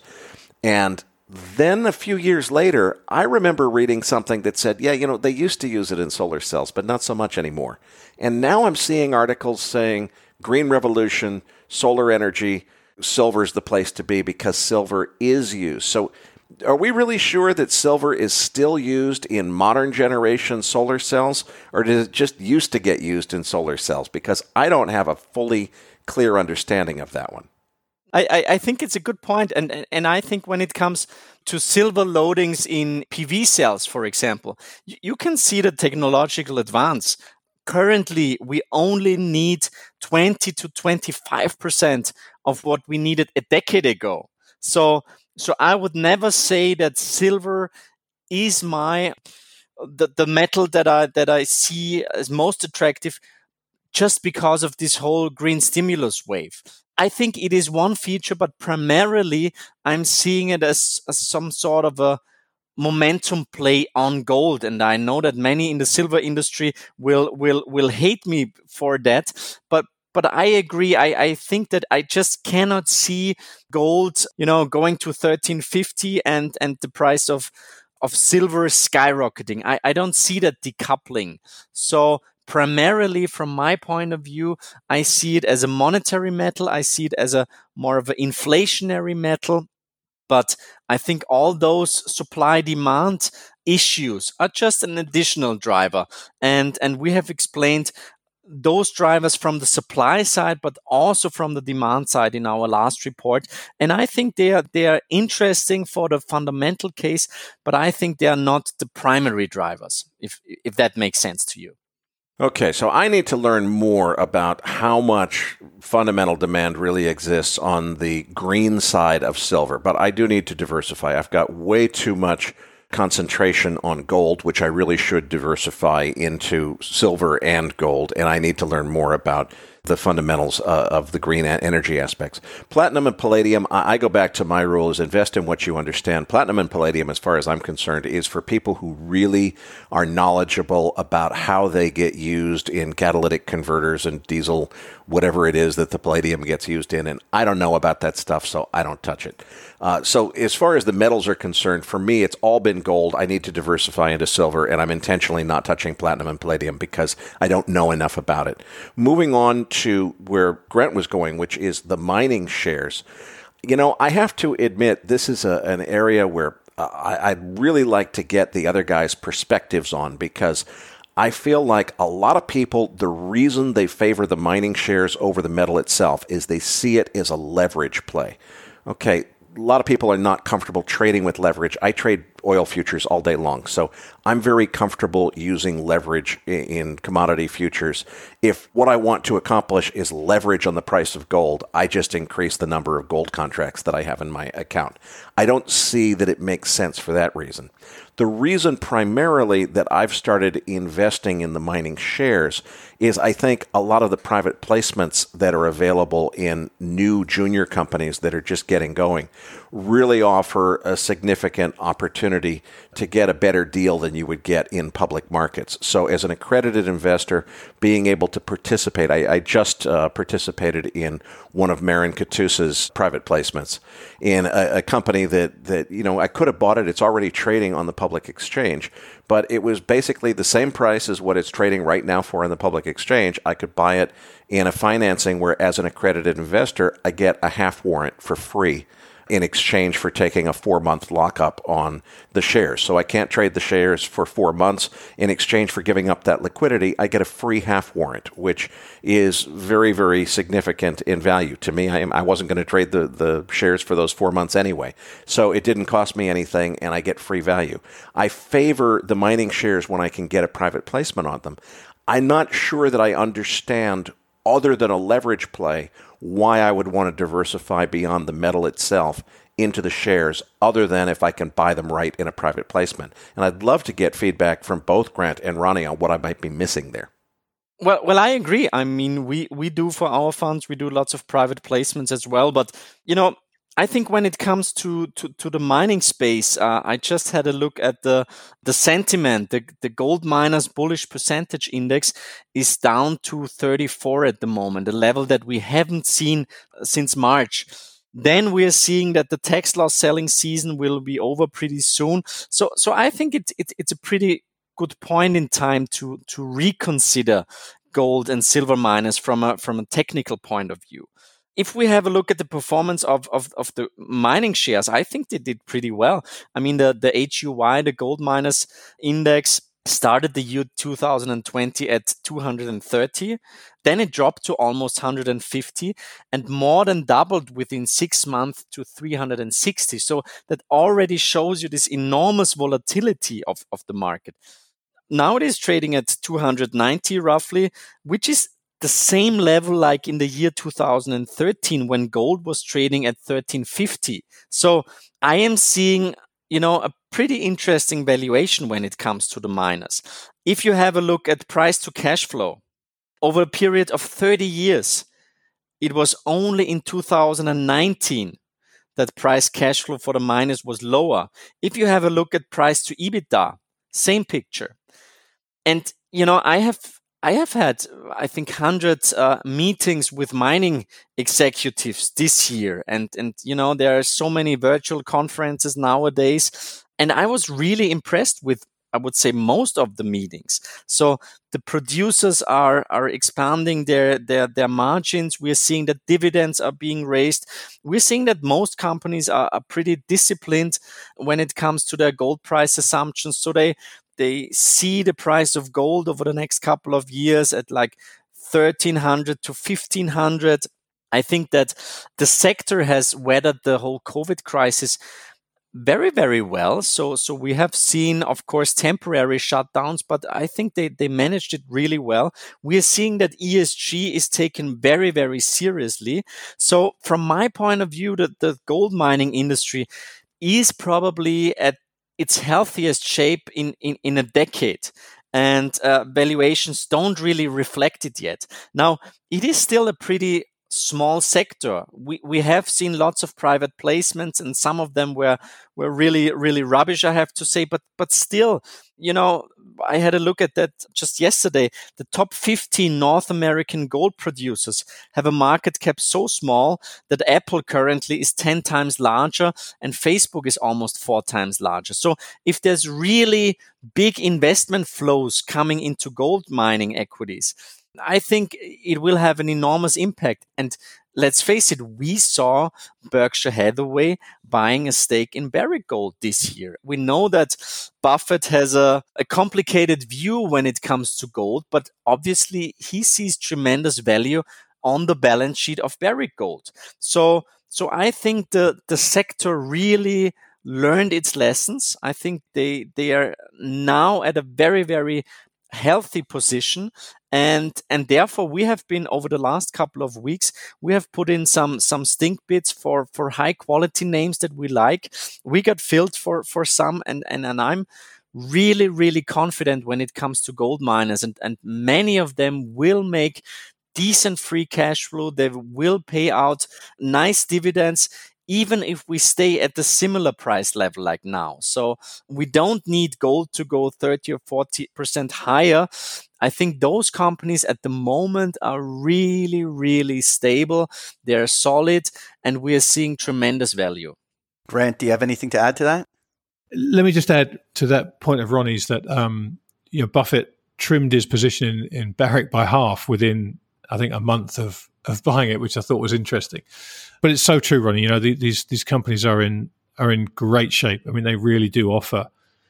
And then a few years later, I remember reading something that said, yeah, you know, they used to use it in solar cells, but not so much anymore. And now I'm seeing articles saying green revolution, solar energy, silver's the place to be because silver is used. So are we really sure that silver is still used in modern generation solar cells, or does it just used to get used in solar cells? Because I don't have a fully clear understanding of that one. I, I, I think it's a good point. And, and, and I think when it comes to silver loadings in P V cells, for example, you, you can see the technological advance. Currently, we only need twenty to twenty-five percent of what we needed a decade ago. So, so I would never say that silver is my the, the metal that I that I see as most attractive just because of this whole green stimulus wave. I think it is one feature, but primarily I'm seeing it as, as some sort of a momentum play on gold. And I know that many in the silver industry will will will hate me for that. But but I agree. I, I think that I just cannot see gold, you know, going to thirteen fifty and and the price of of silver skyrocketing. I, I don't see that decoupling. So primarily from my point of view, I see it as a monetary metal. I see it as a more of an inflationary metal. But I think all those supply demand issues are just an additional driver. And, and we have explained those drivers from the supply side, but also from the demand side in our last report. And I think they are, they are interesting for the fundamental case, but I think they are not the primary drivers, if, if that makes sense to you. Okay, so I need to learn more about how much fundamental demand really exists on the green side of silver, but I do need to diversify. I've got way too much concentration on gold, which I really should diversify into silver and gold, and I need to learn more about the fundamentals uh, of the green energy aspects. Platinum and palladium, I, I go back to my rule is invest in what you understand. Platinum and palladium, as far as I'm concerned, is for people who really are knowledgeable about how they get used in catalytic converters and diesel, whatever it is that the palladium gets used in. And I don't know about that stuff, so I don't touch it. Uh, so as far as the metals are concerned, for me, it's all been gold. I need to diversify into silver, and I'm intentionally not touching platinum and palladium because I don't know enough about it. Moving on to where Grant was going, which is the mining shares. You know, I have to admit, this is a, an area where uh, I, I'd really like to get the other guys' perspectives on, because I feel like a lot of people, the reason they favor the mining shares over the metal itself is they see it as a leverage play. Okay, a lot of people are not comfortable trading with leverage. I trade oil futures all day long, so I'm very comfortable using leverage in commodity futures. If what I want to accomplish is leverage on the price of gold, I just increase the number of gold contracts that I have in my account. I don't see that it makes sense for that reason. The reason primarily that I've started investing in the mining shares is I think a lot of the private placements that are available in new junior companies that are just getting going really offer a significant opportunity to get a better deal than you would get in public markets. So as an accredited investor, being able to participate, I, I just uh, participated in one of Marin Katusa's private placements in a, a company that, that, you know, I could have bought it. It's already trading on the public exchange, but it was basically the same price as what it's trading right now for in the public exchange. I could buy it in a financing where, as an accredited investor, I get a half warrant for free in exchange for taking a four-month lockup on the shares. So I can't trade the shares for four months. In exchange for giving up that liquidity, I get a free half warrant, which is very, very significant in value. To me, I, am, I wasn't going to trade the, the shares for those four months anyway. So it didn't cost me anything, and I get free value. I favor the mining shares when I can get a private placement on them. I'm not sure that I understand, other than a leverage play, why I would want to diversify beyond the metal itself into the shares, other than if I can buy them right in a private placement. And I'd love to get feedback from both Grant and Ronnie on what I might be missing there. Well, well, I agree. I mean, we, we do for our funds, we do lots of private placements as well. But, you know, I think when it comes to, to, to the mining space, uh, I just had a look at the the sentiment. The, the gold miners bullish percentage index is down to thirty-four at the moment, a level that we haven't seen since March. Then we are seeing that the tax loss selling season will be over pretty soon. So so I think it, it it's a pretty good point in time to to reconsider gold and silver miners from a from a technical point of view. If we have a look at the performance of, of, of the mining shares, I think they did pretty well. I mean, the, the H U Y, the gold miners index, started the year two thousand twenty at two hundred thirty, then it dropped to almost one hundred fifty and more than doubled within six months to three hundred sixty. So that already shows you this enormous volatility of, of the market. Now it is trading at two hundred ninety roughly, which is the same level like in the year two thousand thirteen when gold was trading at thirteen fifty. So I am seeing, you know, a pretty interesting valuation when it comes to the miners. If you have a look at price to cash flow over a period of thirty years, it was only in two thousand nineteen that price cash flow for the miners was lower. If you have a look at price to EBITDA, same picture. And, you know, I have I have had, I think, hundreds uh, meetings with mining executives this year. And, and, you know, there are so many virtual conferences nowadays. And I was really impressed with, I would say, most of the meetings. So the producers are, are expanding their, their, their margins. We're seeing that dividends are being raised. We're seeing that most companies are, are pretty disciplined when it comes to their gold price assumptions. So they, They see the price of gold over the next couple of years at like thirteen hundred to fifteen hundred. I think that the sector has weathered the whole COVID crisis very, very well. So, so we have seen, of course, temporary shutdowns, but I think they, they managed it really well. We are seeing that E S G is taken very, very seriously. So from my point of view, the, the gold mining industry is probably at its healthiest shape in, in, in a decade. And uh, valuations don't really reflect it yet. Now, it is still a pretty small sector. We we have seen lots of private placements, and some of them were were really, really rubbish, I have to say. But but still, you know, I had a look at that just yesterday. The top fifteen North American gold producers have a market cap so small that Apple currently is ten times larger and Facebook is almost four times larger. So if there's really big investment flows coming into gold mining equities, I think it will have an enormous impact. And let's face it, we saw Berkshire Hathaway buying a stake in Barrick Gold this year. We know that Buffett has a, a complicated view when it comes to gold, but obviously he sees tremendous value on the balance sheet of Barrick Gold. So, so I think the, the sector really learned its lessons. I think they, they are now at a very, very healthy position. And and therefore, we have been, over the last couple of weeks, we have put in some some stink bits for, for high quality names that we like. We got filled for, for some, and, and, and I'm really, really confident when it comes to gold miners. And, and many of them will make decent free cash flow. They will pay out nice dividends, even if we stay at the similar price level like now. So we don't need gold to go thirty or forty percent higher. I think those companies at the moment are really, really stable. They're solid, and we are seeing tremendous value. Grant, do you have anything to add to that? Let me just add to that point of Ronnie's that um, you know, Buffett trimmed his position in, in Barrick by half within, I think, a month of of buying it, which I thought was interesting. But it's so true, Ronnie. You know, the, these these companies are in are in great shape. I mean, they really do offer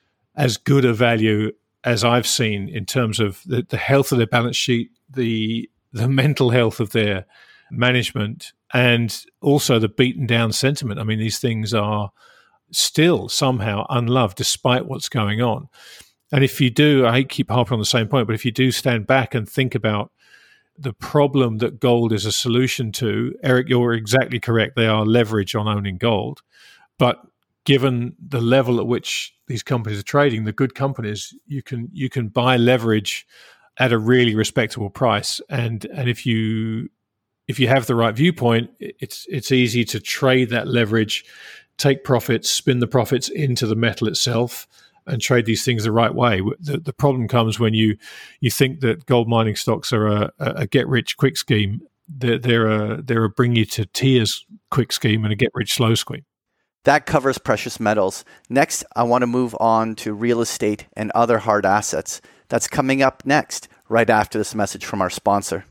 as good a value as I've seen in terms of the, the health of their balance sheet, the the mental health of their management, and also the beaten down sentiment. I mean, these things are still somehow unloved despite what's going on. And if you do, I keep harping on the same point, but if you do stand back and think about the problem that gold is a solution to, Eric, you're exactly correct. They are leverage on owning gold. But given the level at which these companies are trading, the good companies, you can you can buy leverage at a really respectable price. And and if you if you have the right viewpoint, it's it's easy to trade that leverage, take profits, spin the profits into the metal itself, and trade these things the right way. The, the problem comes when you you think that gold mining stocks are a, a get-rich-quick scheme. They're, they're, a, they're a bring-you-to-tears quick scheme and a get-rich-slow scheme. That covers precious metals. Next, I want to move on to real estate and other hard assets. That's coming up next, right after this message from our sponsor.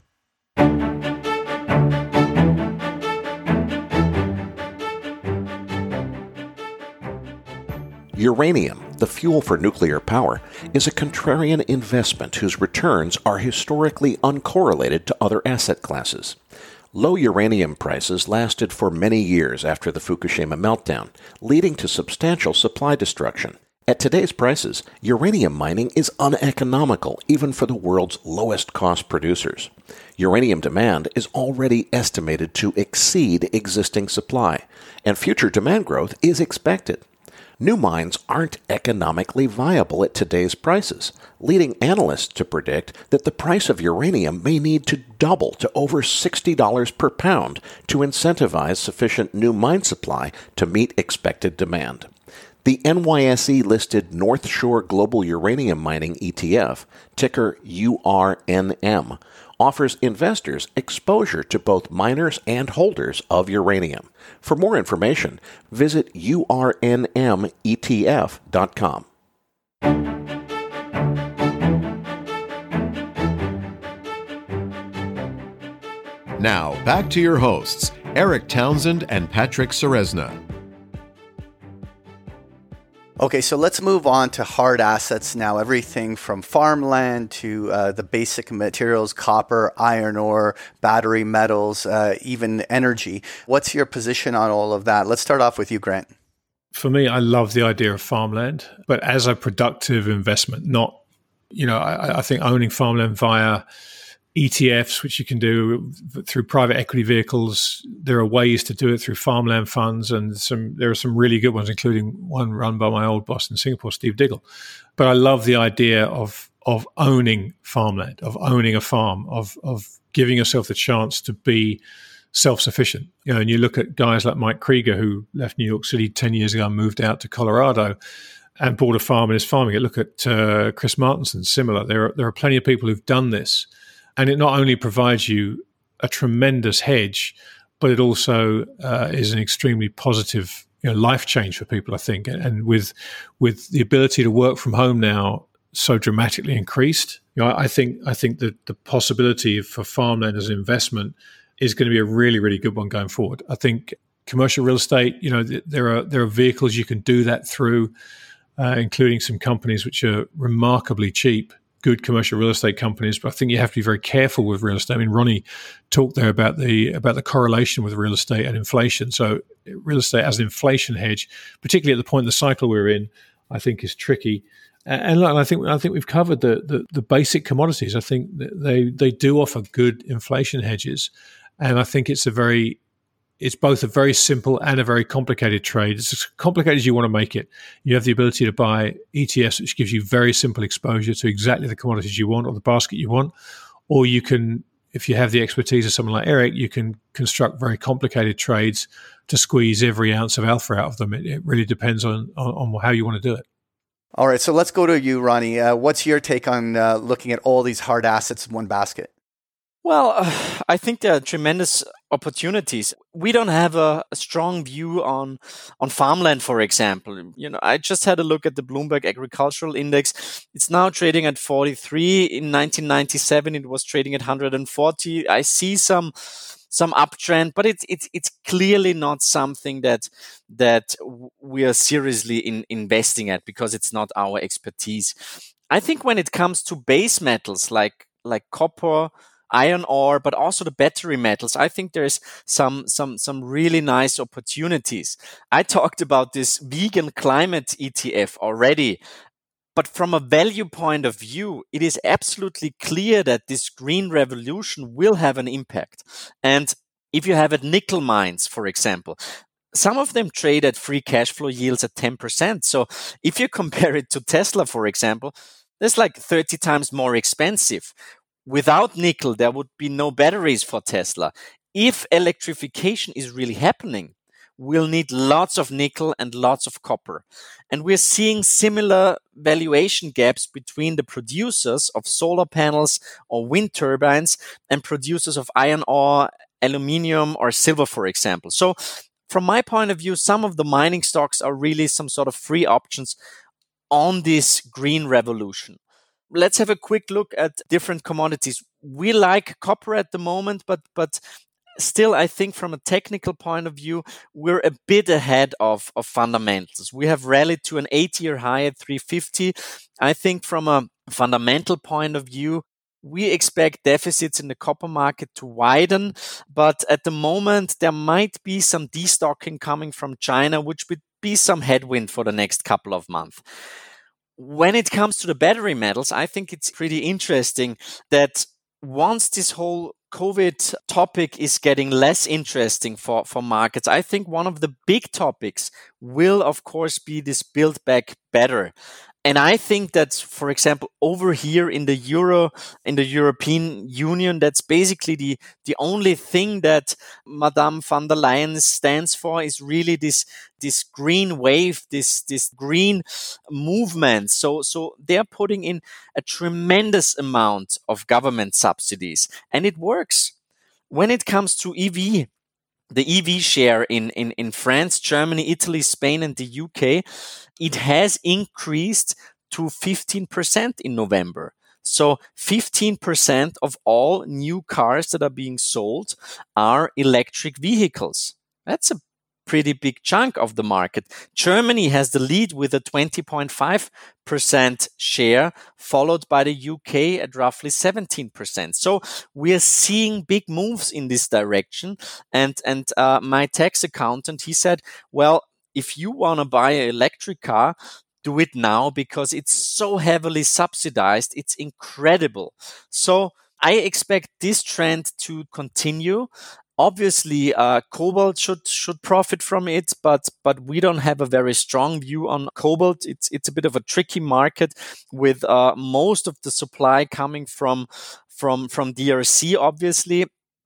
Uranium, the fuel for nuclear power, is a contrarian investment whose returns are historically uncorrelated to other asset classes. Low uranium prices lasted for many years after the Fukushima meltdown, leading to substantial supply destruction. At today's prices, uranium mining is uneconomical even for the world's lowest-cost producers. Uranium demand is already estimated to exceed existing supply, and future demand growth is expected. New mines aren't economically viable at today's prices, leading analysts to predict that the price of uranium may need to double to over sixty dollars per pound to incentivize sufficient new mine supply to meet expected demand. The N Y S E-listed North Shore Global Uranium Mining E T F, ticker U R N M, offers investors exposure to both miners and holders of uranium. For more information, visit U R N M E T F dot com. Now, back to your hosts, Eric Townsend and Patrick Ceresna. Okay, so let's move on to hard assets now. Everything from farmland to uh, the basic materials, copper, iron ore, battery metals, uh, even energy. What's your position on all of that? Let's start off with you, Grant. For me, I love the idea of farmland, but as a productive investment, not, you know, I, I think owning farmland via E T Fs, which you can do through private equity vehicles. There are ways to do it through farmland funds, and some there are some really good ones, including one run by my old boss in Singapore, Steve Diggle. But I love the idea of of owning farmland, of owning a farm, of of giving yourself the chance to be self-sufficient. You know, and you look at guys like Mike Krieger, who left New York City ten years ago and moved out to Colorado and bought a farm and is farming it. Look at uh, Chris Martenson, similar. There are, there are plenty of people who've done this. And it not only provides you a tremendous hedge, but it also uh, is an extremely positive, you know, life change for people, I think. And, and with with the ability to work from home now so dramatically increased, you know, I think I think that the possibility for farmland as an investment is going to be a really, really good one going forward. I think commercial real estate, you know, there are there are vehicles you can do that through, uh, including some companies which are remarkably cheap. Good commercial real estate companies, but I think you have to be very careful with real estate. I mean, Ronnie talked there about the about the correlation with real estate and inflation. So real estate as an inflation hedge, particularly at the point in the cycle we're in, I think is tricky. And, and I think I think we've covered the, the the basic commodities. I think they they do offer good inflation hedges, and I think it's a very It's both a very simple and a very complicated trade. It's as complicated as you want to make it. You have the ability to buy E T Fs, which gives you very simple exposure to exactly the commodities you want or the basket you want. Or you can, if you have the expertise of someone like Eric, you can construct very complicated trades to squeeze every ounce of alpha out of them. It, it really depends on, on, on how you want to do it. All right, so let's go to you, Ronnie. Uh, what's your take on uh, looking at all these hard assets in one basket? Well, uh, I think there are tremendous opportunities. We don't have a, a strong view on on farmland, for example. You know, I just had a look at the Bloomberg Agricultural Index. It's now trading at forty-three. In nineteen ninety-seven, it was trading at one hundred forty. I see some some uptrend, but it's it's it's clearly not something that that we are seriously in, investing at because it's not our expertise. I think when it comes to base metals like like copper, iron ore, but also the battery metals, I think there's some some some really nice opportunities. I talked about this vegan climate E T F already, but from a value point of view, it is absolutely clear that this green revolution will have an impact. And if you have at nickel mines, for example, some of them trade at free cash flow yields at ten percent. So if you compare it to Tesla, for example, that's like thirty times more expensive. Without nickel, there would be no batteries for Tesla. If electrification is really happening, we'll need lots of nickel and lots of copper. And we're seeing similar valuation gaps between the producers of solar panels or wind turbines and producers of iron ore, aluminium, or silver, for example. So from my point of view, some of the mining stocks are really some sort of free options on this green revolution. Let's have a quick look at different commodities. We like copper at the moment, but but still, I think from a technical point of view, we're a bit ahead of, of fundamentals. We have rallied to an eight-year high at three fifty. I think from a fundamental point of view, we expect deficits in the copper market to widen, but at the moment, there might be some destocking coming from China, which would be some headwind for the next couple of months. When it comes to the battery metals, I think it's pretty interesting that once this whole COVID topic is getting less interesting for, for markets, I think one of the big topics will, of course, be this Build Back Better. And I think that, for example, over here in the Euro, in the European Union, that's basically the, the only thing that Madame von der Leyen stands for is really this, this green wave, this, this green movement. So, so they're putting in a tremendous amount of government subsidies, and it works. When it comes to E V, the E V share in, in, in France, Germany, Italy, Spain, and the U K, it has increased to fifteen percent in November. So fifteen percent of all new cars that are being sold are electric vehicles. That's a pretty big chunk of the market. Germany has the lead with a twenty point five percent share, followed by the U K at roughly seventeen percent. So we are seeing big moves in this direction. And, and uh, my tax accountant, he said, well, if you want to buy an electric car, do it now because it's so heavily subsidized. It's incredible. So I expect this trend to continue. Obviously, uh, cobalt should should profit from it, but but we don't have a very strong view on cobalt. It's it's a bit of a tricky market with uh, most of the supply coming from from from D R C. Obviously,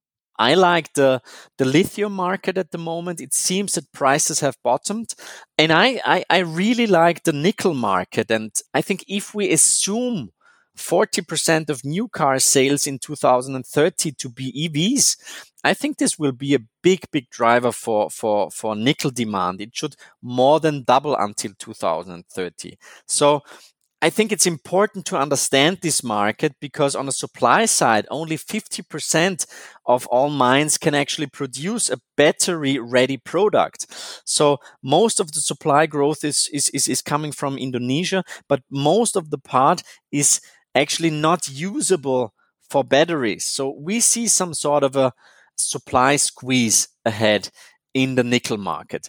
I like the the lithium market at the moment. It seems that prices have bottomed, and I I, I really like the nickel market. And I think if we assume forty percent of new car sales in two thousand thirty to be E Vs, I think this will be a big, big driver for, for, for nickel demand. It should more than double until two thousand thirty. So I think it's important to understand this market because on the supply side, only fifty percent of all mines can actually produce a battery-ready product. So most of the supply growth is, is, is, is coming from Indonesia, but most of the part is actually not usable for batteries. So we see some sort of a supply squeeze ahead in the nickel market.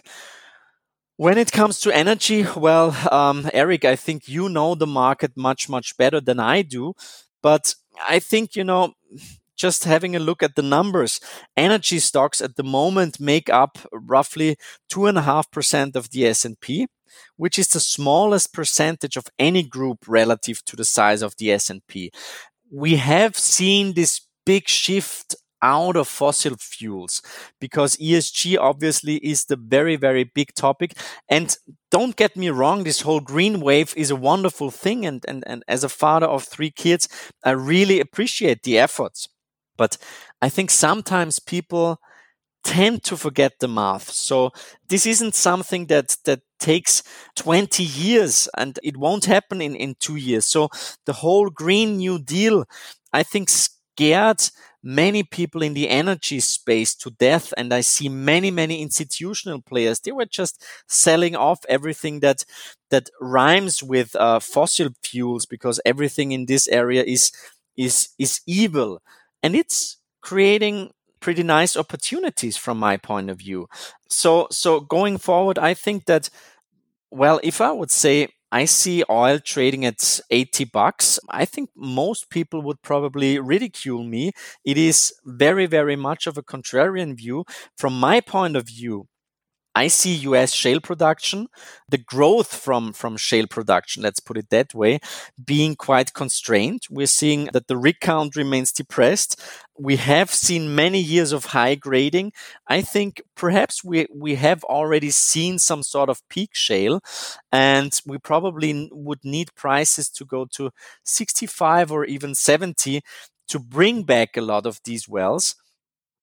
When it comes to energy, well, um, Eric, I think you know the market much, much better than I do. But I think, you know, just having a look at the numbers, energy stocks at the moment make up roughly two point five percent of the S and P, which is the smallest percentage of any group relative to the size of the S and P. We have seen this big shift out of fossil fuels because E S G obviously is the very, very big topic. And don't get me wrong, this whole green wave is a wonderful thing. And, and, and as a father of three kids, I really appreciate the efforts. But I think sometimes people tend to forget the math. So this isn't something that, that takes twenty years and it won't happen in, in two years. So the whole Green New Deal, I think, scared many people in the energy space to death. And I see many, many institutional players. They were just selling off everything that that rhymes with uh, fossil fuels because everything in this area is is is evil. And it's creating pretty nice opportunities from my point of view. So, so going forward, I think that, well, if I would say I see oil trading at eighty bucks, I think most people would probably ridicule me. It is very, very much of a contrarian view. From my point of view, I see U S shale production, the growth from, from shale production, let's put it that way, being quite constrained. We're seeing that the rig count remains depressed. We have seen many years of high grading. I think perhaps we, we have already seen some sort of peak shale, and we probably would need prices to go to sixty-five or even seventy to bring back a lot of these wells.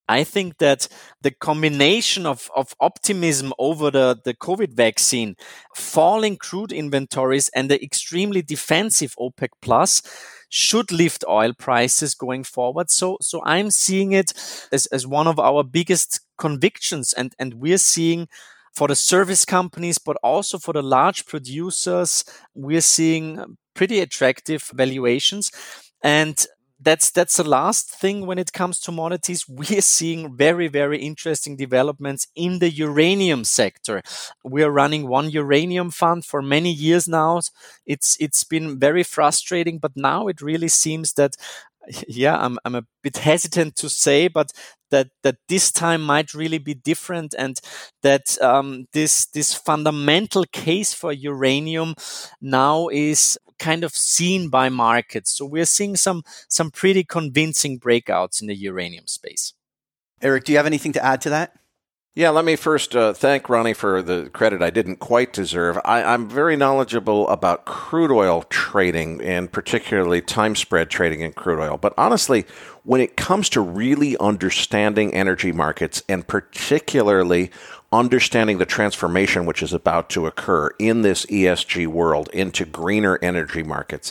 I think that the combination of, of optimism over the, the COVID vaccine, falling crude inventories, and the extremely defensive OPEC Plus should lift oil prices going forward. So, so I'm seeing it as, as one of our biggest convictions, and, and we're seeing for the service companies, but also for the large producers, we're seeing pretty attractive valuations. And That's that's the last thing when it comes to commodities. We are seeing very, very interesting developments in the uranium sector. We are running one uranium fund for many years now. It's it's been very frustrating, but now it really seems that, yeah, I'm I'm a bit hesitant to say, but that that this time might really be different, and that um, this this fundamental case for uranium now is kind of seen by markets. So we're seeing some some pretty convincing breakouts in the uranium space. Eric, do you have anything to add to that? Yeah, let me first uh, thank Ronnie for the credit I didn't quite deserve. I, I'm very knowledgeable about crude oil trading, and particularly time spread trading in crude oil. But honestly, when it comes to really understanding energy markets, and particularly understanding the transformation which is about to occur in this E S G world into greener energy markets,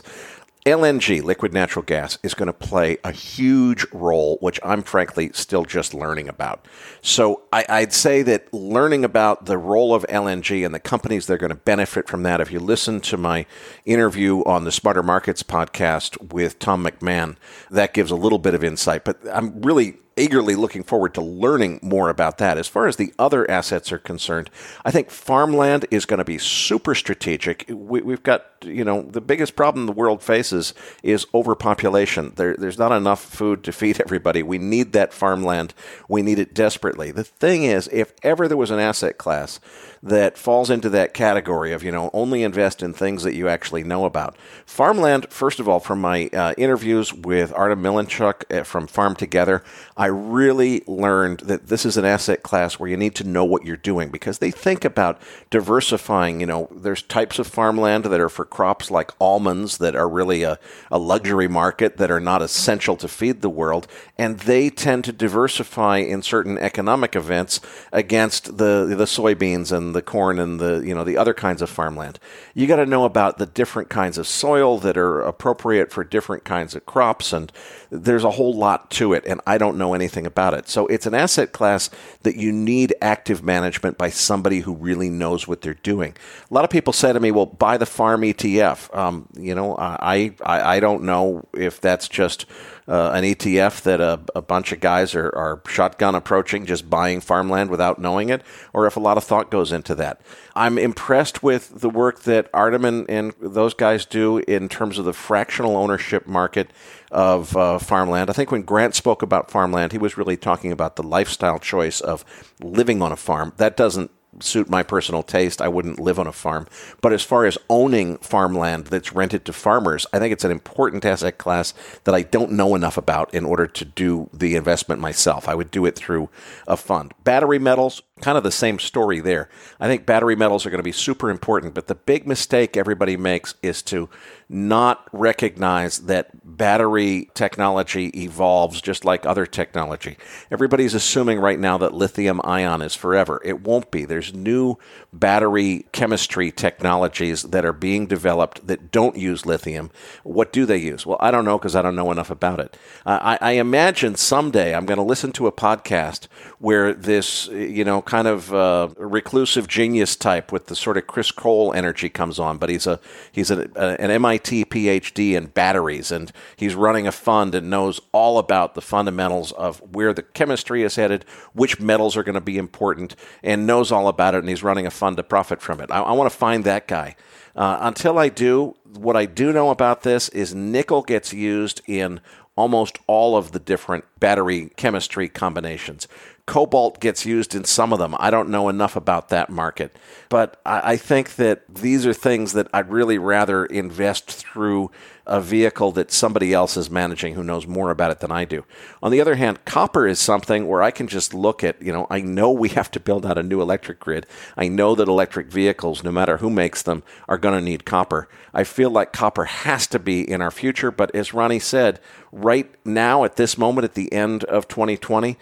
L N G, liquid natural gas, is going to play a huge role, which I'm frankly still just learning about. So I, I'd say that learning about the role of L N G and the companies that are going to benefit from that, if you listen to my interview on the Smarter Markets podcast with Tom McMahon, that gives a little bit of insight. But I'm really eagerly looking forward to learning more about that. As far as the other assets are concerned, I think farmland is going to be super strategic. We, we've got, you know, the biggest problem the world faces is overpopulation. There, there's not enough food to feed everybody. We need that farmland. We need it desperately. The thing is, if ever there was an asset class that falls into that category of, you know, only invest in things that you actually know about. Farmland, first of all, from my uh, interviews with Artem Milanchuk from Farm Together, I really learned that this is an asset class where you need to know what you're doing, because they think about diversifying. You know, there's types of farmland that are for crops like almonds that are really a, a luxury market that are not essential to feed the world, and they tend to diversify in certain economic events against the the soybeans and the corn and the, you know, the other kinds of farmland. You got to know about the different kinds of soil that are appropriate for different kinds of crops, and there's a whole lot to it, and I don't know anything about it. So it's an asset class that you need active management by somebody who really knows what they're doing. A lot of people say to me, well, buy the farm E T F. Um, you know, I, I I don't know if that's just Uh, an E T F that a, a bunch of guys are, are shotgun approaching, just buying farmland without knowing it, or if a lot of thought goes into that. I'm impressed with the work that Artem and, and those guys do in terms of the fractional ownership market of uh, farmland. I think when Grant spoke about farmland, he was really talking about the lifestyle choice of living on a farm. That doesn't suit my personal taste. I wouldn't live on a farm. But as far as owning farmland that's rented to farmers, I think it's an important asset class that I don't know enough about in order to do the investment myself. I would do it through a fund. Battery metals, kind of the same story there. I think battery metals are going to be super important, but the big mistake everybody makes is to not recognize that battery technology evolves just like other technology. Everybody's assuming right now that lithium ion is forever. It won't be. There's new battery chemistry technologies that are being developed that don't use lithium. What do they use? Well, I don't know, because I don't know enough about it. Uh, I, I imagine someday I'm going to listen to a podcast where this, you know, kind of uh, reclusive genius type with the sort of Chris Cole energy comes on, but he's a he's a, a, an M I T PhD in batteries, and he's running a fund and knows all about the fundamentals of where the chemistry is headed, which metals are going to be important, and knows all about it, and he's running a fund to profit from it. I, I want to find that guy. Uh, until I do, what I do know about this is nickel gets used in almost all of the different battery chemistry combinations. Cobalt gets used in some of them. I don't know enough about that market. But I, I think that these are things that I'd really rather invest through a vehicle that somebody else is managing who knows more about it than I do. On the other hand, copper is something where I can just look at, you know, I know we have to build out a new electric grid. I know that electric vehicles, no matter who makes them, are going to need copper. I feel like copper has to be in our future, but as Ronnie said, right now at this moment at the end of twenty twenty,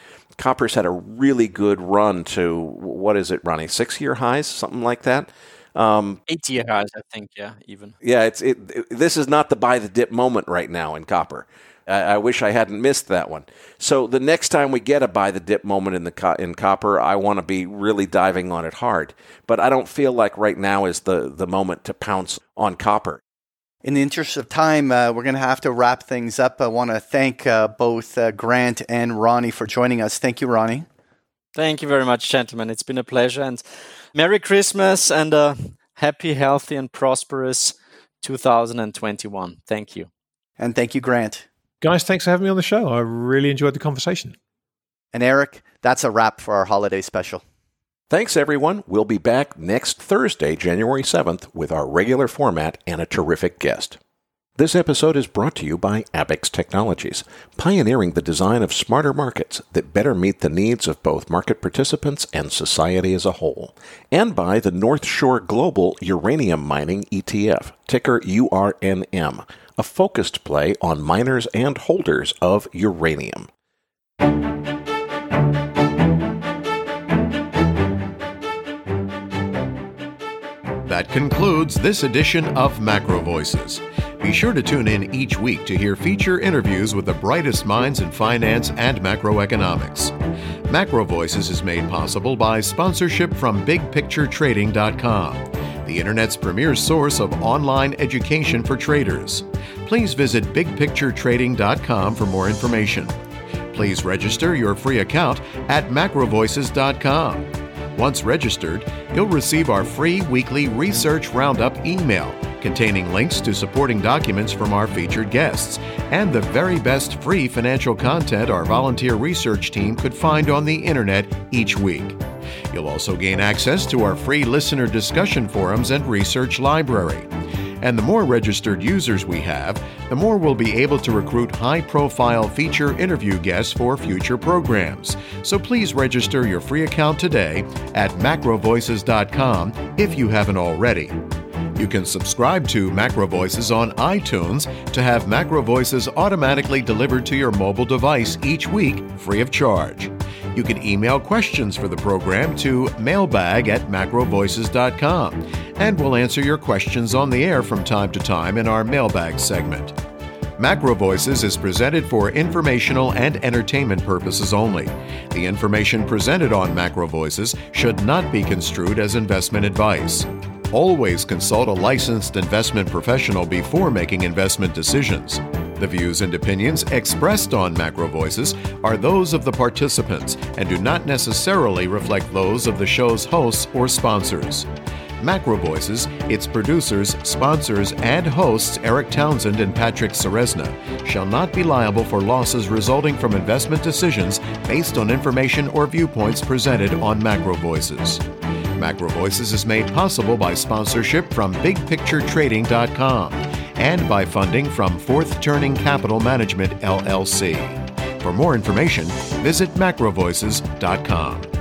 copper's had a really good run to, what is it, Ronnie? Six-year highs, something like that? Um, Eight-year highs, I think, yeah, even. Yeah, it's it, it. This is not the buy-the-dip moment right now in copper. I, I wish I hadn't missed that one. So the next time we get a buy-the-dip moment in the co- in copper, I want to be really diving on it hard. But I don't feel like right now is the, the moment to pounce on copper. In the interest of time, uh, we're going to have to wrap things up. I want to thank uh, both uh, Grant and Ronnie for joining us. Thank you, Ronnie. Thank you very much, gentlemen. It's been a pleasure. And Merry Christmas and a happy, healthy, and prosperous two thousand twenty-one. Thank you. And thank you, Grant. Guys, thanks for having me on the show. I really enjoyed the conversation. And Eric, that's a wrap for our holiday special. Thanks, everyone. We'll be back next Thursday, January seventh, with our regular format and a terrific guest. This episode is brought to you by Abaxx Technologies, pioneering the design of smarter markets that better meet the needs of both market participants and society as a whole, and by the North Shore Global Uranium Mining E T F, ticker U R N M, a focused play on miners and holders of uranium. That concludes this edition of Macro Voices. Be sure to tune in each week to hear feature interviews with the brightest minds in finance and macroeconomics. Macro Voices is made possible by sponsorship from big picture trading dot com, the Internet's premier source of online education for traders. Please visit big picture trading dot com for more information. Please register your free account at macro voices dot com. Once registered, you'll receive our free weekly Research Roundup email containing links to supporting documents from our featured guests and the very best free financial content our volunteer research team could find on the Internet each week. You'll also gain access to our free listener discussion forums and research library. And the more registered users we have, the more we'll be able to recruit high-profile feature interview guests for future programs. So please register your free account today at macro voices dot com if you haven't already. You can subscribe to Macro Voices on iTunes to have Macro Voices automatically delivered to your mobile device each week, free of charge. You can email questions for the program to mailbag at macro voices dot com, and we'll answer your questions on the air from time to time in our mailbag segment. Macro Voices is presented for informational and entertainment purposes only. The information presented on Macro Voices should not be construed as investment advice. Always consult a licensed investment professional before making investment decisions. The views and opinions expressed on Macro Voices are those of the participants and do not necessarily reflect those of the show's hosts or sponsors. Macro Voices, its producers, sponsors, and hosts Eric Townsend and Patrick Ceresna shall not be liable for losses resulting from investment decisions based on information or viewpoints presented on Macro Voices. Macro Voices is made possible by sponsorship from big picture trading dot com and by funding from Fourth Turning Capital Management, L L C. For more information, visit macro voices dot com.